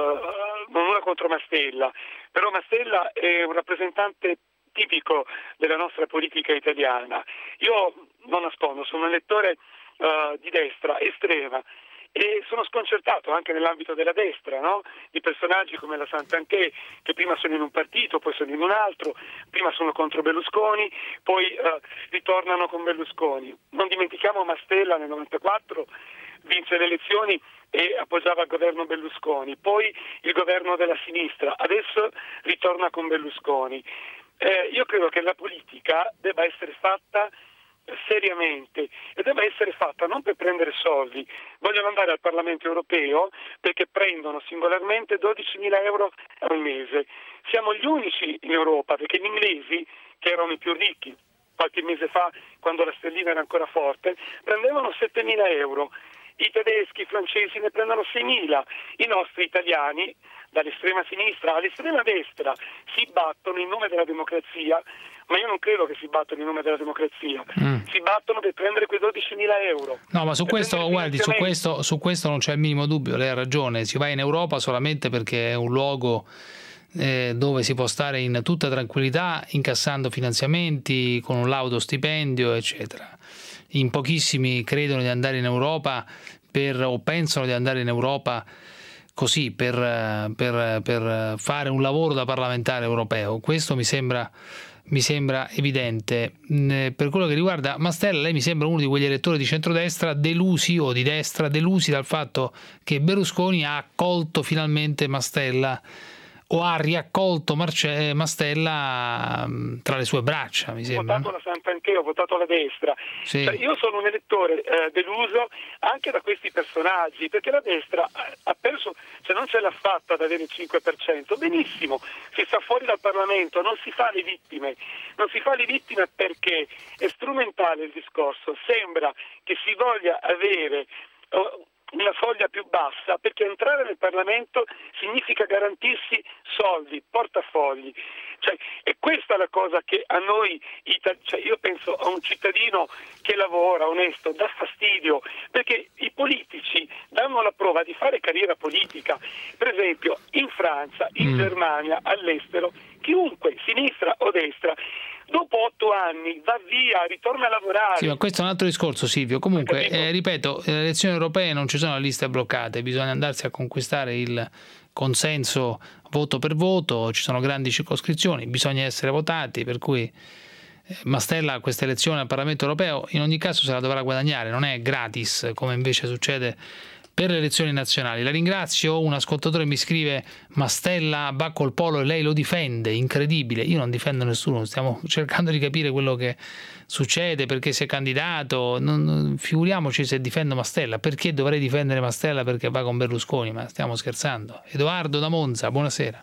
uh, non ho nulla contro Mastella, però Mastella è un rappresentante tipico della nostra politica italiana. Io non nascondo, sono un elettore uh, di destra estrema, e sono sconcertato anche nell'ambito della destra, no? Di personaggi come la Santanchè, che prima sono in un partito, poi sono in un altro, prima sono contro Berlusconi, poi eh, ritornano con Berlusconi. Non dimentichiamo Mastella nel novantaquattro vinse le elezioni e appoggiava il governo Berlusconi, poi il governo della sinistra, adesso ritorna con Berlusconi. Eh, io credo che la politica debba essere fatta seriamente e deve essere fatta non per prendere soldi. Vogliono andare al Parlamento europeo perché prendono singolarmente dodicimila euro al mese. Siamo gli unici in Europa, perché gli inglesi, che erano i più ricchi qualche mese fa, quando la sterlina era ancora forte, prendevano settemila euro. I tedeschi, i francesi ne prendono seimila. I nostri italiani, dall'estrema sinistra all'estrema destra, si battono in nome della democrazia, ma io non credo che si battono in nome della democrazia, mm. si battono per prendere quei dodicimila euro. No, ma su questo, guardi, su questo, su questo non c'è il minimo dubbio, lei ha ragione, si va in Europa solamente perché è un luogo eh, dove si può stare in tutta tranquillità, incassando finanziamenti, con un laudo stipendio, eccetera. In pochissimi credono di andare in Europa per, o pensano di andare in Europa così per, per, per fare un lavoro da parlamentare europeo. Questo mi sembra mi sembra evidente. Per quello che riguarda Mastella, lei mi sembra uno di quegli elettori di centrodestra delusi o di destra delusi dal fatto che Berlusconi ha accolto finalmente Mastella o ha riaccolto Marce- Mastella tra le sue braccia, mi sembra. Ho votato la Santanchè, ho votato la destra. Sì. Cioè, io sono un elettore eh, deluso anche da questi personaggi, perché la destra ha perso, se non ce l'ha fatta ad avere il cinque per cento, benissimo, si sta fuori dal Parlamento, non si fa le vittime, non si fa le vittime perché è strumentale il discorso, sembra che si voglia avere uh, una soglia più bassa, perché entrare nel Parlamento significa garantirsi soldi, portafogli. Cioè, e questa è la cosa che a noi, cioè io penso a un cittadino che lavora, onesto, dà fastidio, perché i politici danno la prova di fare carriera politica. Per esempio, in Francia, in mm. Germania, all'estero, chiunque, sinistra o destra, dopo otto anni va via, ritorna a lavorare. Sì, ma questo è un altro discorso, Silvio. Comunque, eh, ripeto, le elezioni europee non ci sono liste bloccate, bisogna andarsi a conquistare il consenso voto per voto, ci sono grandi circoscrizioni, bisogna essere votati, per cui Mastella questa elezione al Parlamento europeo in ogni caso se la dovrà guadagnare, non è gratis come invece succede per le elezioni nazionali. La ringrazio. Un ascoltatore mi scrive: Mastella va col polo e lei lo difende, incredibile. Io non difendo nessuno, stiamo cercando di capire quello che succede, perché si è candidato. Non, figuriamoci se difendo Mastella, perché dovrei difendere Mastella perché va con Berlusconi? Ma stiamo scherzando. Edoardo da Monza, buonasera.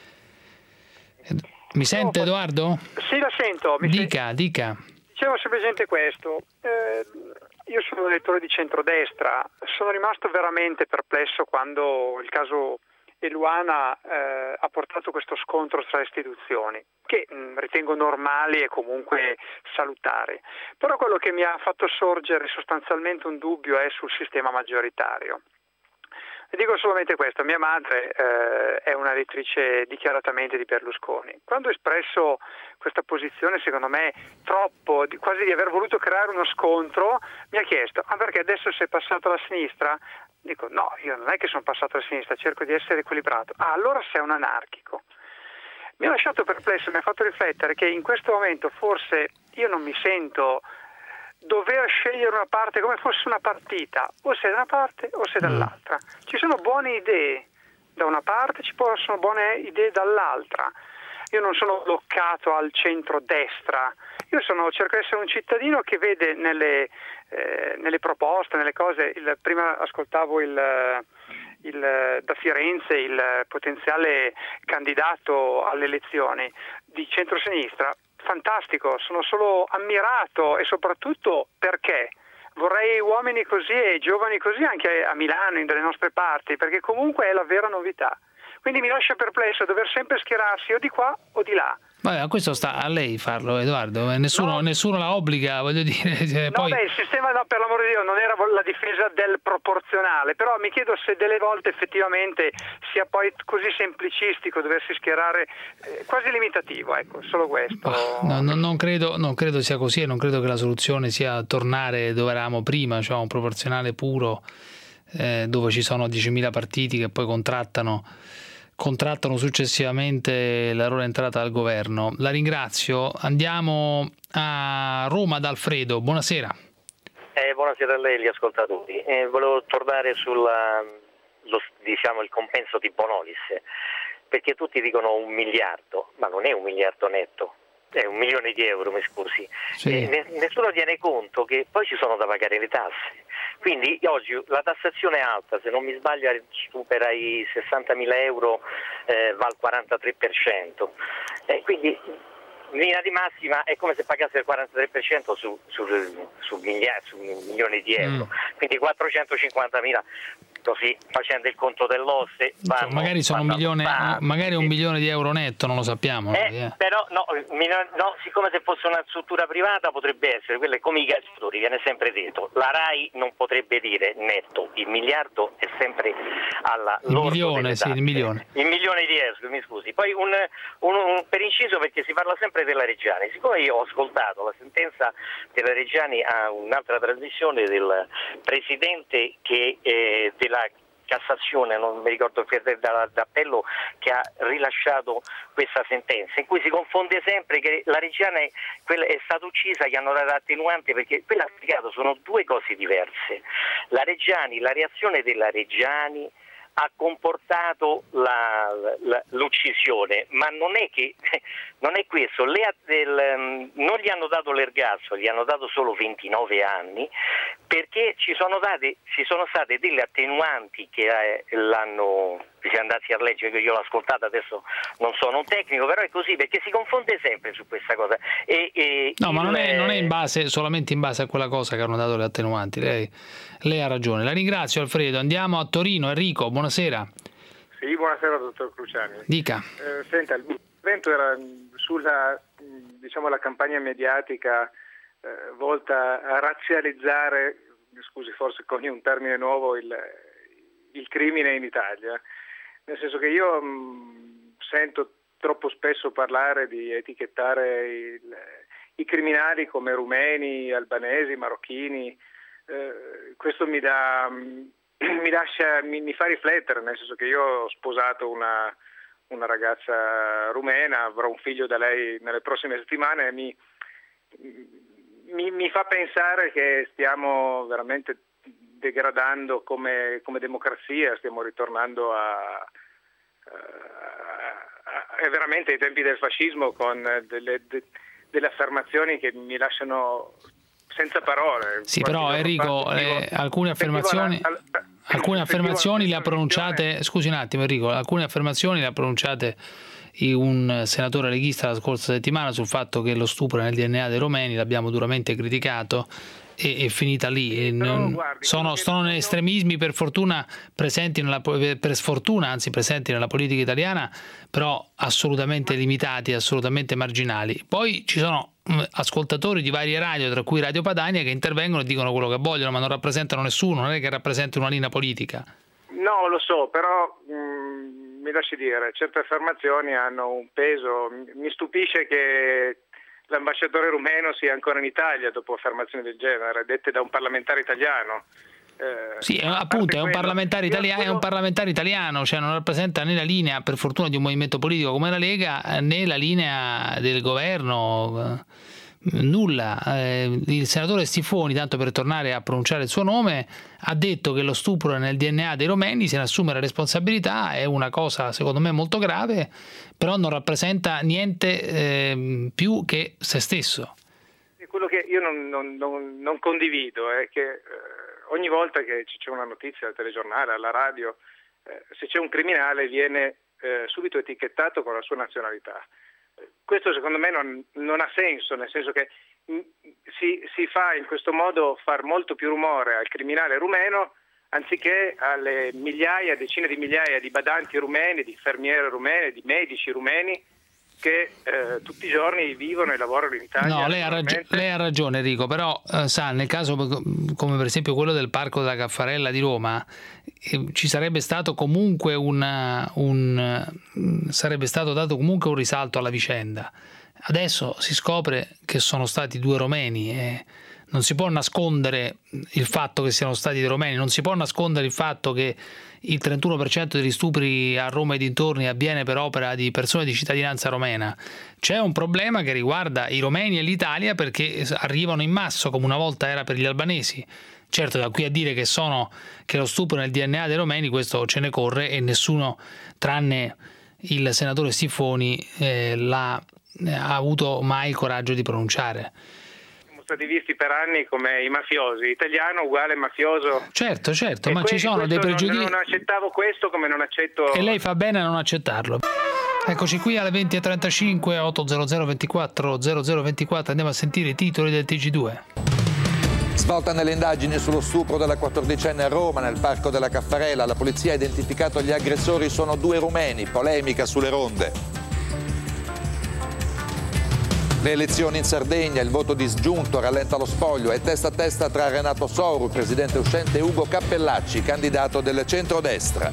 Mi sente Edoardo? Sì, la sento. Mi dica, sento. dica. Dicevo semplicemente questo. Eh, io sono elettore di centrodestra, sono rimasto veramente perplesso quando il caso Eluana eh, ha portato questo scontro tra istituzioni, che mh, ritengo normali e comunque salutari. Però quello che mi ha fatto sorgere sostanzialmente un dubbio è sul sistema maggioritario. E dico solamente questo: mia madre eh, è una elettrice dichiaratamente di Berlusconi. Quando ho espresso questa posizione, secondo me troppo, di, quasi di aver voluto creare uno scontro, mi ha chiesto: ah, perché adesso sei passato alla sinistra? Dico: no, io non è che sono passato alla sinistra, cerco di essere equilibrato. Ah, allora sei un anarchico. Mi ha lasciato perplesso, mi ha fatto riflettere che in questo momento forse io non mi sento dover scegliere una parte come fosse una partita, o sei da una parte o sei dall'altra. Ci sono buone idee da una parte, ci possono buone idee dall'altra. Io non sono bloccato al centro-destra, io sono, cerco di essere un cittadino che vede nelle, eh, nelle proposte, nelle cose. Il, prima ascoltavo il, il, da Firenze il potenziale candidato alle elezioni di centrosinistra. Fantastico, sono solo ammirato, e soprattutto perché vorrei uomini così e giovani così anche a Milano, in delle nostre parti, perché comunque è la vera novità. Quindi mi lascia perplesso dover sempre schierarsi o di qua o di là. Vabbè, questo sta a lei farlo, Edoardo, nessuno, no. nessuno la obbliga, voglio dire. Cioè, no, poi... beh, il sistema, no, per l'amore di Dio, non era la difesa del proporzionale, però mi chiedo se delle volte effettivamente sia poi così semplicistico doversi schierare, eh, quasi limitativo, ecco, solo questo. No, no, non, credo, non credo sia così, e non credo che la soluzione sia tornare dove eravamo prima, cioè un proporzionale puro, eh, dove ci sono diecimila partiti che poi contrattano contrattano successivamente la loro entrata al governo. La ringrazio. Andiamo a Roma da Alfredo. Buonasera. Eh, buonasera a lei, gli ascoltatori. Eh, volevo tornare sul diciamo, il compenso di Bonolis, perché tutti dicono un miliardo, ma non è un miliardo netto, è un milione di euro, mi scusi. Sì. Eh, nessuno tiene conto che poi ci sono da pagare le tasse. Quindi oggi la tassazione è alta, se non mi sbaglio supera i sessantamila euro, eh, va al quarantatré per cento. Eh, quindi in linea di massima è come se pagasse il quarantatré per cento su, su, su, miglia, su milioni di euro, mm. quindi quattrocentocinquantamila. Così, facendo il conto dell'osse, vanno, cioè, magari sono un milione, magari un milione di euro netto, non lo sappiamo. Eh, eh. Però no, no, siccome se fosse una struttura privata potrebbe essere, quella è come i calciatori, viene sempre detto. La RAI non potrebbe dire netto, il miliardo è sempre alla il milione, sì, il milione. Il milione di euro, mi scusi. Poi un, un, un per inciso, perché si parla sempre della Reggiani. Siccome io ho ascoltato la sentenza della Reggiani a un'altra trasmissione del presidente che eh, della la Cassazione, non mi ricordo più d'appello, che ha rilasciato questa sentenza, in cui si confonde sempre che la Reggiani è stata uccisa, che hanno dato attenuante, perché quella ha spiegato, sono due cose diverse. La Reggiani, la reazione della Reggiani ha comportato la, la, l'uccisione, ma non è che non è questo, le, del, non gli hanno dato l'ergastolo, gli hanno dato solo ventinove anni, perché ci sono date, ci sono state delle attenuanti che eh, l'hanno, si è andati a leggere, io l'ho ascoltata, adesso non sono un tecnico, però è così, perché si confonde sempre su questa cosa. E, e no, il, ma non è, non è in base, solamente in base a quella cosa che hanno dato le attenuanti, lei, lei ha ragione. La ringrazio, Alfredo. Andiamo a Torino. Enrico, buonasera. Sì, buonasera dottor Cruciani. Dica. Eh, senta, il intervento era sulla, diciamo, la campagna mediatica eh, volta a razzializzare, scusi, forse coni un termine nuovo, il, il crimine in Italia. Nel senso che io mh, sento troppo spesso parlare di etichettare il, i criminali come rumeni, albanesi, marocchini. Eh, questo mi dà, mi lascia, mi, mi fa riflettere, nel senso che io ho sposato una, una ragazza rumena, avrò un figlio da lei nelle prossime settimane, e mi, mi, mi fa pensare che stiamo veramente degradando come, come democrazia, stiamo ritornando a, a, a, a veramente ai tempi del fascismo, con delle, de, delle affermazioni che mi lasciano senza parole. Sì, però Enrico, fa, eh, alcune affermazioni la, al, alcune affermazioni le ha pronunciate, scusi un attimo Enrico, alcune affermazioni le ha pronunciate un senatore leghista la scorsa settimana sul fatto che lo stupro nel D N A dei romeni l'abbiamo duramente criticato e è finita lì. E non, guardi, sono, sono negli estremismi per fortuna presenti nella, per sfortuna anzi presenti nella politica italiana, però assolutamente limitati, assolutamente marginali. Poi ci sono ascoltatori di varie radio, tra cui Radio Padania, che intervengono e dicono quello che vogliono, ma non rappresentano nessuno, non è che rappresentano una linea politica. No, lo so, però mh, mi lasci dire, certe affermazioni hanno un peso. Mi stupisce che l'ambasciatore rumeno sia ancora in Italia dopo affermazioni del genere, dette da un parlamentare italiano. Eh, sì, appunto, è un, parlamentare italiano, è un parlamentare italiano, cioè non rappresenta né la linea, per fortuna, di un movimento politico come la Lega, né la linea del governo. Nulla. Eh, il senatore Stifoni, tanto per tornare a pronunciare il suo nome, ha detto che lo stupro nel D N A dei romeni, se ne assume la responsabilità, è una cosa secondo me molto grave, però non rappresenta niente eh, più che se stesso. Quello che io non, non, non, non condivido è che eh, ogni volta che c'è una notizia al telegiornale, alla radio, eh, se c'è un criminale viene eh, subito etichettato con la sua nazionalità. Questo secondo me non, non ha senso, nel senso che si, si fa in questo modo far molto più rumore al criminale rumeno anziché alle migliaia, decine di migliaia di badanti rumeni, di infermiere rumene, di medici rumeni che eh, tutti i giorni vivono e lavorano in Italia. No, lei ha, rag- lei ha ragione Enrico, però eh, sa, nel caso come per esempio quello del Parco della Caffarella di Roma, eh, ci sarebbe stato comunque una, un sarebbe stato dato comunque un risalto alla vicenda. Adesso si scopre che sono stati due romeni e non si può nascondere il fatto che siano stati dei romeni, non si può nascondere il fatto che il trentuno per cento degli stupri a Roma e dintorni avviene per opera di persone di cittadinanza romena. C'è un problema che riguarda i romeni e l'Italia, perché arrivano in massa come una volta era per gli albanesi. Certo, da qui a dire che sono che lo stupro nel D N A dei romeni, questo ce ne corre e nessuno, tranne il senatore Stifoni, eh, l'ha, ha avuto mai il coraggio di pronunciare. Stati visti per anni come i mafiosi, italiano uguale mafioso. Certo, certo, e ma que- ci sono dei pregiudizi. Non, non accettavo questo come non accetto. E lei fa bene a non accettarlo. Eccoci qui alle venti e trentacinque, otto zero zero ventiquattro zero zero ventiquattro, andiamo a sentire i titoli del T G due. Svolta nelle indagini sullo stupro della quattordicenne a Roma nel Parco della Caffarella, la polizia ha identificato gli aggressori, sono due rumeni, polemica sulle ronde. Le elezioni in Sardegna, il voto disgiunto rallenta lo spoglio, è testa a testa tra Renato Soru, presidente uscente, e Ugo Cappellacci, candidato del centrodestra.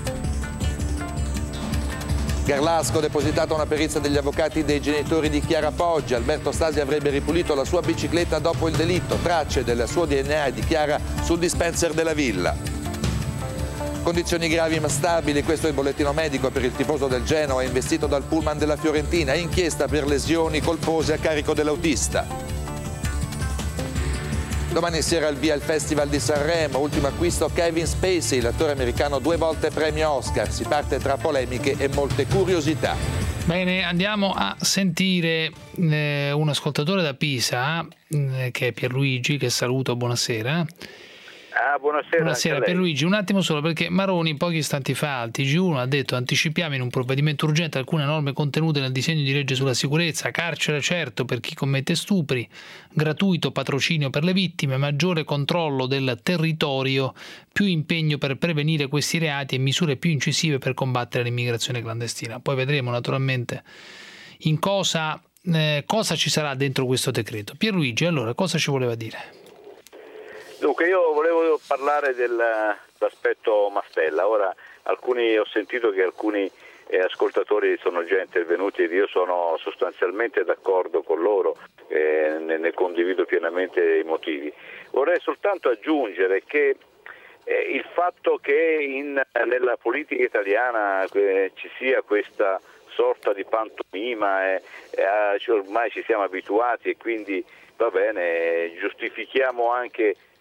Garlasco, depositata una perizia degli avvocati dei genitori di Chiara Poggi. Alberto Stasi avrebbe ripulito la sua bicicletta dopo il delitto, tracce del suo D N A e di Chiara sul dispenser della villa. Condizioni gravi ma stabili, questo è il bollettino medico per il tifoso del Genoa investito dal pullman della Fiorentina, inchiesta per lesioni colpose a carico dell'autista. Domani sera al via il Festival di Sanremo, ultimo acquisto Kevin Spacey, l'attore americano due volte premio Oscar, si parte tra polemiche e molte curiosità. Bene, andiamo a sentire eh, un ascoltatore da Pisa, eh, che è Pierluigi, che saluto, buonasera. Ah, buonasera. Buonasera Pierluigi, un attimo solo, perché Maroni pochi istanti fa al T G uno ha detto: anticipiamo in un provvedimento urgente alcune norme contenute nel disegno di legge sulla sicurezza, carcere certo per chi commette stupri, gratuito patrocinio per le vittime, maggiore controllo del territorio, più impegno per prevenire questi reati e misure più incisive per combattere l'immigrazione clandestina. Poi vedremo naturalmente in cosa, eh, cosa ci sarà dentro questo decreto. Pierluigi, allora, cosa ci voleva dire? Dunque, io volevo parlare dell'aspetto Mastella. Ora, alcuni, ho sentito che alcuni eh, ascoltatori sono già intervenuti ed io sono sostanzialmente d'accordo con loro, eh, ne, ne condivido pienamente i motivi. Vorrei soltanto aggiungere che eh, il fatto che in, nella politica italiana eh, ci sia questa sorta di pantomima, eh, eh, ormai ci siamo abituati e quindi va bene, giustifichiamo anche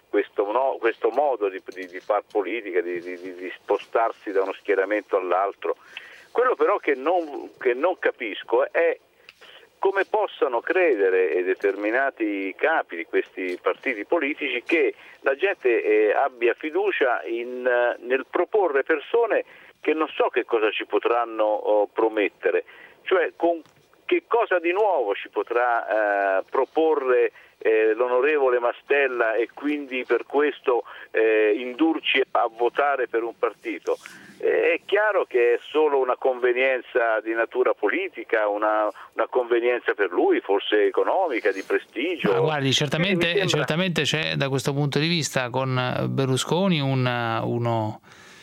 questo, no, questo modo di, di, di far politica, di, di, di spostarsi da uno schieramento all'altro. Quello però che non, che non capisco è come possano credere determinati capi di questi partiti politici che la gente eh, abbia fiducia in, nel proporre persone che non so che cosa ci potranno oh, promettere, cioè con che cosa di nuovo ci potrà eh, proporre eh, l'onorevole Mastella e quindi per questo eh, indurci a votare per un partito. Eh, è chiaro che è solo una convenienza di natura politica, una, una convenienza per lui, forse economica, di prestigio. Ma guardi, certamente, sembra... certamente c'è da questo punto di vista con Berlusconi un, uno...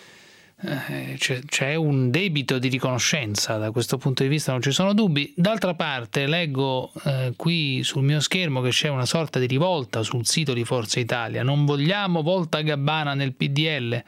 C'è, c'è un debito di riconoscenza, da questo punto di vista non ci sono dubbi. D'altra parte leggo eh, qui sul mio schermo che c'è una sorta di rivolta sul sito di Forza Italia: non vogliamo Volta Gabbana nel P D L.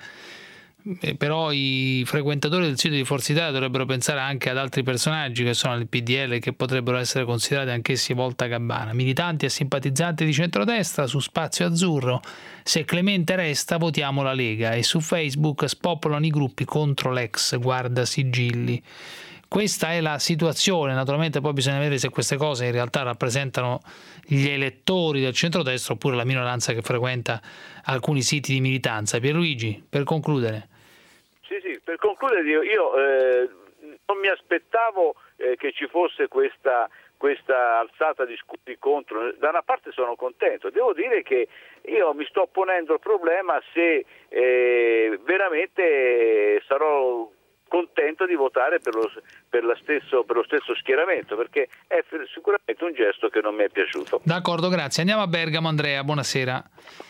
Eh, però i frequentatori del sito di Forza Italia dovrebbero pensare anche ad altri personaggi che sono nel P D L, che potrebbero essere considerati anch'essi Volta Gabbana, militanti e simpatizzanti di centrodestra. Su Spazio Azzurro: se Clemente resta votiamo la Lega, e su Facebook spopolano i gruppi contro l'ex guardasigilli. Questa è la situazione. Naturalmente poi bisogna vedere se queste cose in realtà rappresentano gli elettori del centrodestra oppure la minoranza che frequenta alcuni siti di militanza. Pierluigi, per concludere. Sì, sì, per concludere io, io eh, non mi aspettavo eh, che ci fosse questa, questa alzata di scudi contro. Da una parte sono contento, devo dire che io mi sto ponendo il problema se eh, veramente sarò contento di votare per lo, per, la stesso, per lo stesso schieramento, perché è sicuramente un gesto che non mi è piaciuto. D'accordo, grazie. Andiamo a Bergamo. Andrea, buonasera.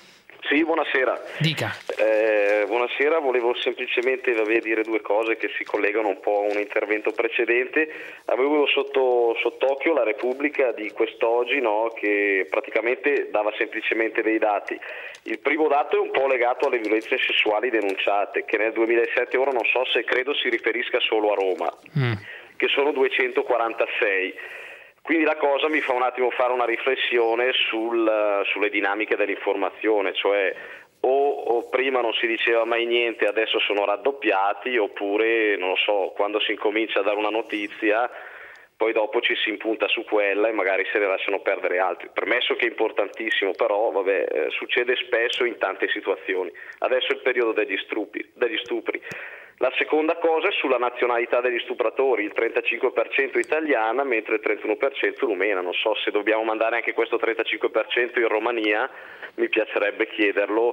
Sì, buonasera. Dica. Eh, buonasera, volevo semplicemente vabbè, dire due cose che si collegano un po' a un intervento precedente. Avevo sotto sott'occhio la Repubblica di quest'oggi, no, che praticamente dava semplicemente dei dati. Il primo dato è un po' legato alle violenze sessuali denunciate, che nel duemilasette, ora non so se credo si riferisca solo a Roma, mm. che sono duecentoquarantasei. Quindi la cosa mi fa un attimo fare una riflessione sul, sulle dinamiche dell'informazione, cioè o, o prima non si diceva mai niente, adesso sono raddoppiati, oppure non lo so, quando si incomincia a dare una notizia poi dopo ci si impunta su quella e magari se ne lasciano perdere altri. Permesso che è importantissimo, però vabbè, eh, succede spesso in tante situazioni. Adesso è il periodo degli stupri, degli stupri. La seconda cosa è sulla nazionalità degli stupratori, il trentacinque per cento italiana mentre il trentuno per cento rumena. Non so se dobbiamo mandare anche questo trentacinque per cento in Romania, mi piacerebbe chiederlo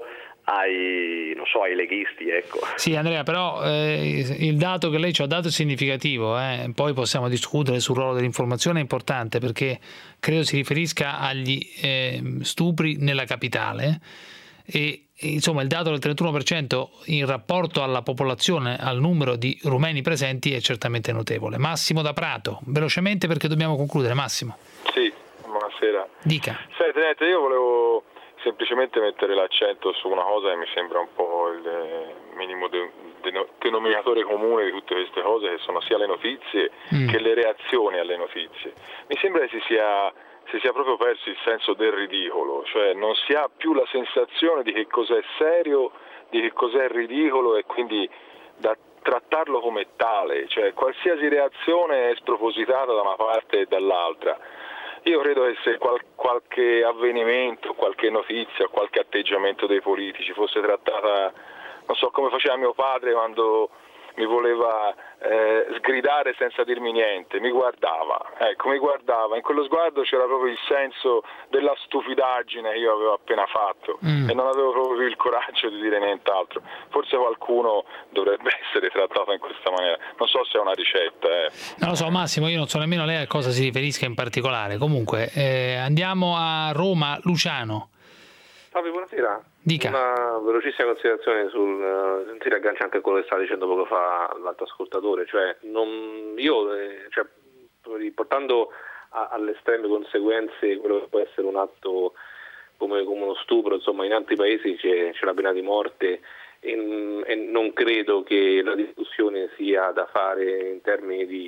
ai, non so, ai leghisti, ecco. Sì, Andrea, però eh, il dato che lei ci ha dato è significativo, eh. Poi possiamo discutere sul ruolo dell'informazione, è importante perché credo si riferisca agli eh, stupri nella capitale e insomma il dato del trentuno per cento in rapporto alla popolazione, al numero di rumeni presenti, è certamente notevole. Massimo da Prato, velocemente perché dobbiamo concludere. Massimo. Sì, buonasera. Dica. Senti, io volevo semplicemente mettere l'accento su una cosa che mi sembra un po' il minimo de- de- denominatore comune di tutte queste cose, che sono sia le notizie mm. che le reazioni alle notizie. Mi sembra che si sia si sia proprio perso il senso del ridicolo, cioè non si ha più la sensazione di che cos'è serio, di che cos'è ridicolo e quindi da trattarlo come tale, cioè qualsiasi reazione è spropositata da una parte e dall'altra. Io credo che se qual- qualche avvenimento, qualche notizia, qualche atteggiamento dei politici fosse trattata, non so, come faceva mio padre quando mi voleva eh, sgridare senza dirmi niente, mi guardava, ecco, mi guardava, in quello sguardo c'era proprio il senso della stupidaggine che io avevo appena fatto mm. e non avevo proprio il coraggio di dire nient'altro. Forse qualcuno dovrebbe essere trattato in questa maniera, non so se è una ricetta. Eh. Non lo so Massimo, io non so nemmeno lei a cosa si riferisca in particolare. Comunque eh, andiamo a Roma. Luciano. Salve, buonasera. Dica. Una velocissima considerazione sul uh, si riaggancia anche a quello che stava dicendo poco fa l'altro ascoltatore, cioè non, io eh, cioè, riportando a, alle estreme conseguenze quello che può essere un atto come, come uno stupro, insomma in altri paesi c'è, c'è la pena di morte e, e non credo che la discussione sia da fare in termini di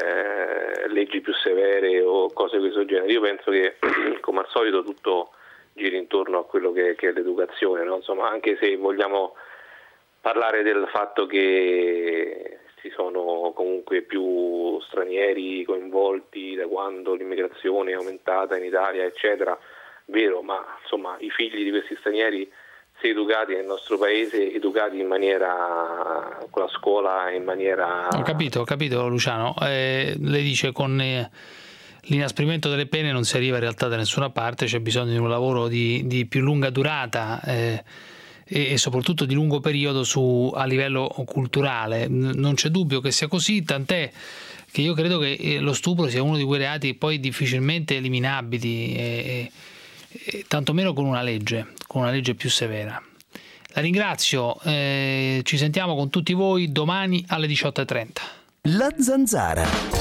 eh, leggi più severe o cose di questo genere. Io penso che come al solito tutto giri intorno a quello che, che è l'educazione, no? Insomma, anche se vogliamo parlare del fatto che ci sono comunque più stranieri coinvolti da quando l'immigrazione è aumentata in Italia, eccetera, vero, ma insomma i figli di questi stranieri, se educati nel nostro paese, educati in maniera, con la scuola, in maniera... Ho capito, ho capito Luciano, eh, lei dice con eh, l'inasprimento delle pene non si arriva in realtà da nessuna parte, c'è bisogno di un lavoro di, di più lunga durata, eh, e soprattutto di lungo periodo su, a livello culturale. Non c'è dubbio che sia così, tant'è che io credo che lo stupro sia uno di quei reati poi difficilmente eliminabili, e, e, tantomeno con una legge, con una legge più severa. La ringrazio, eh, ci sentiamo con tutti voi domani alle diciotto e trenta. La Zanzara.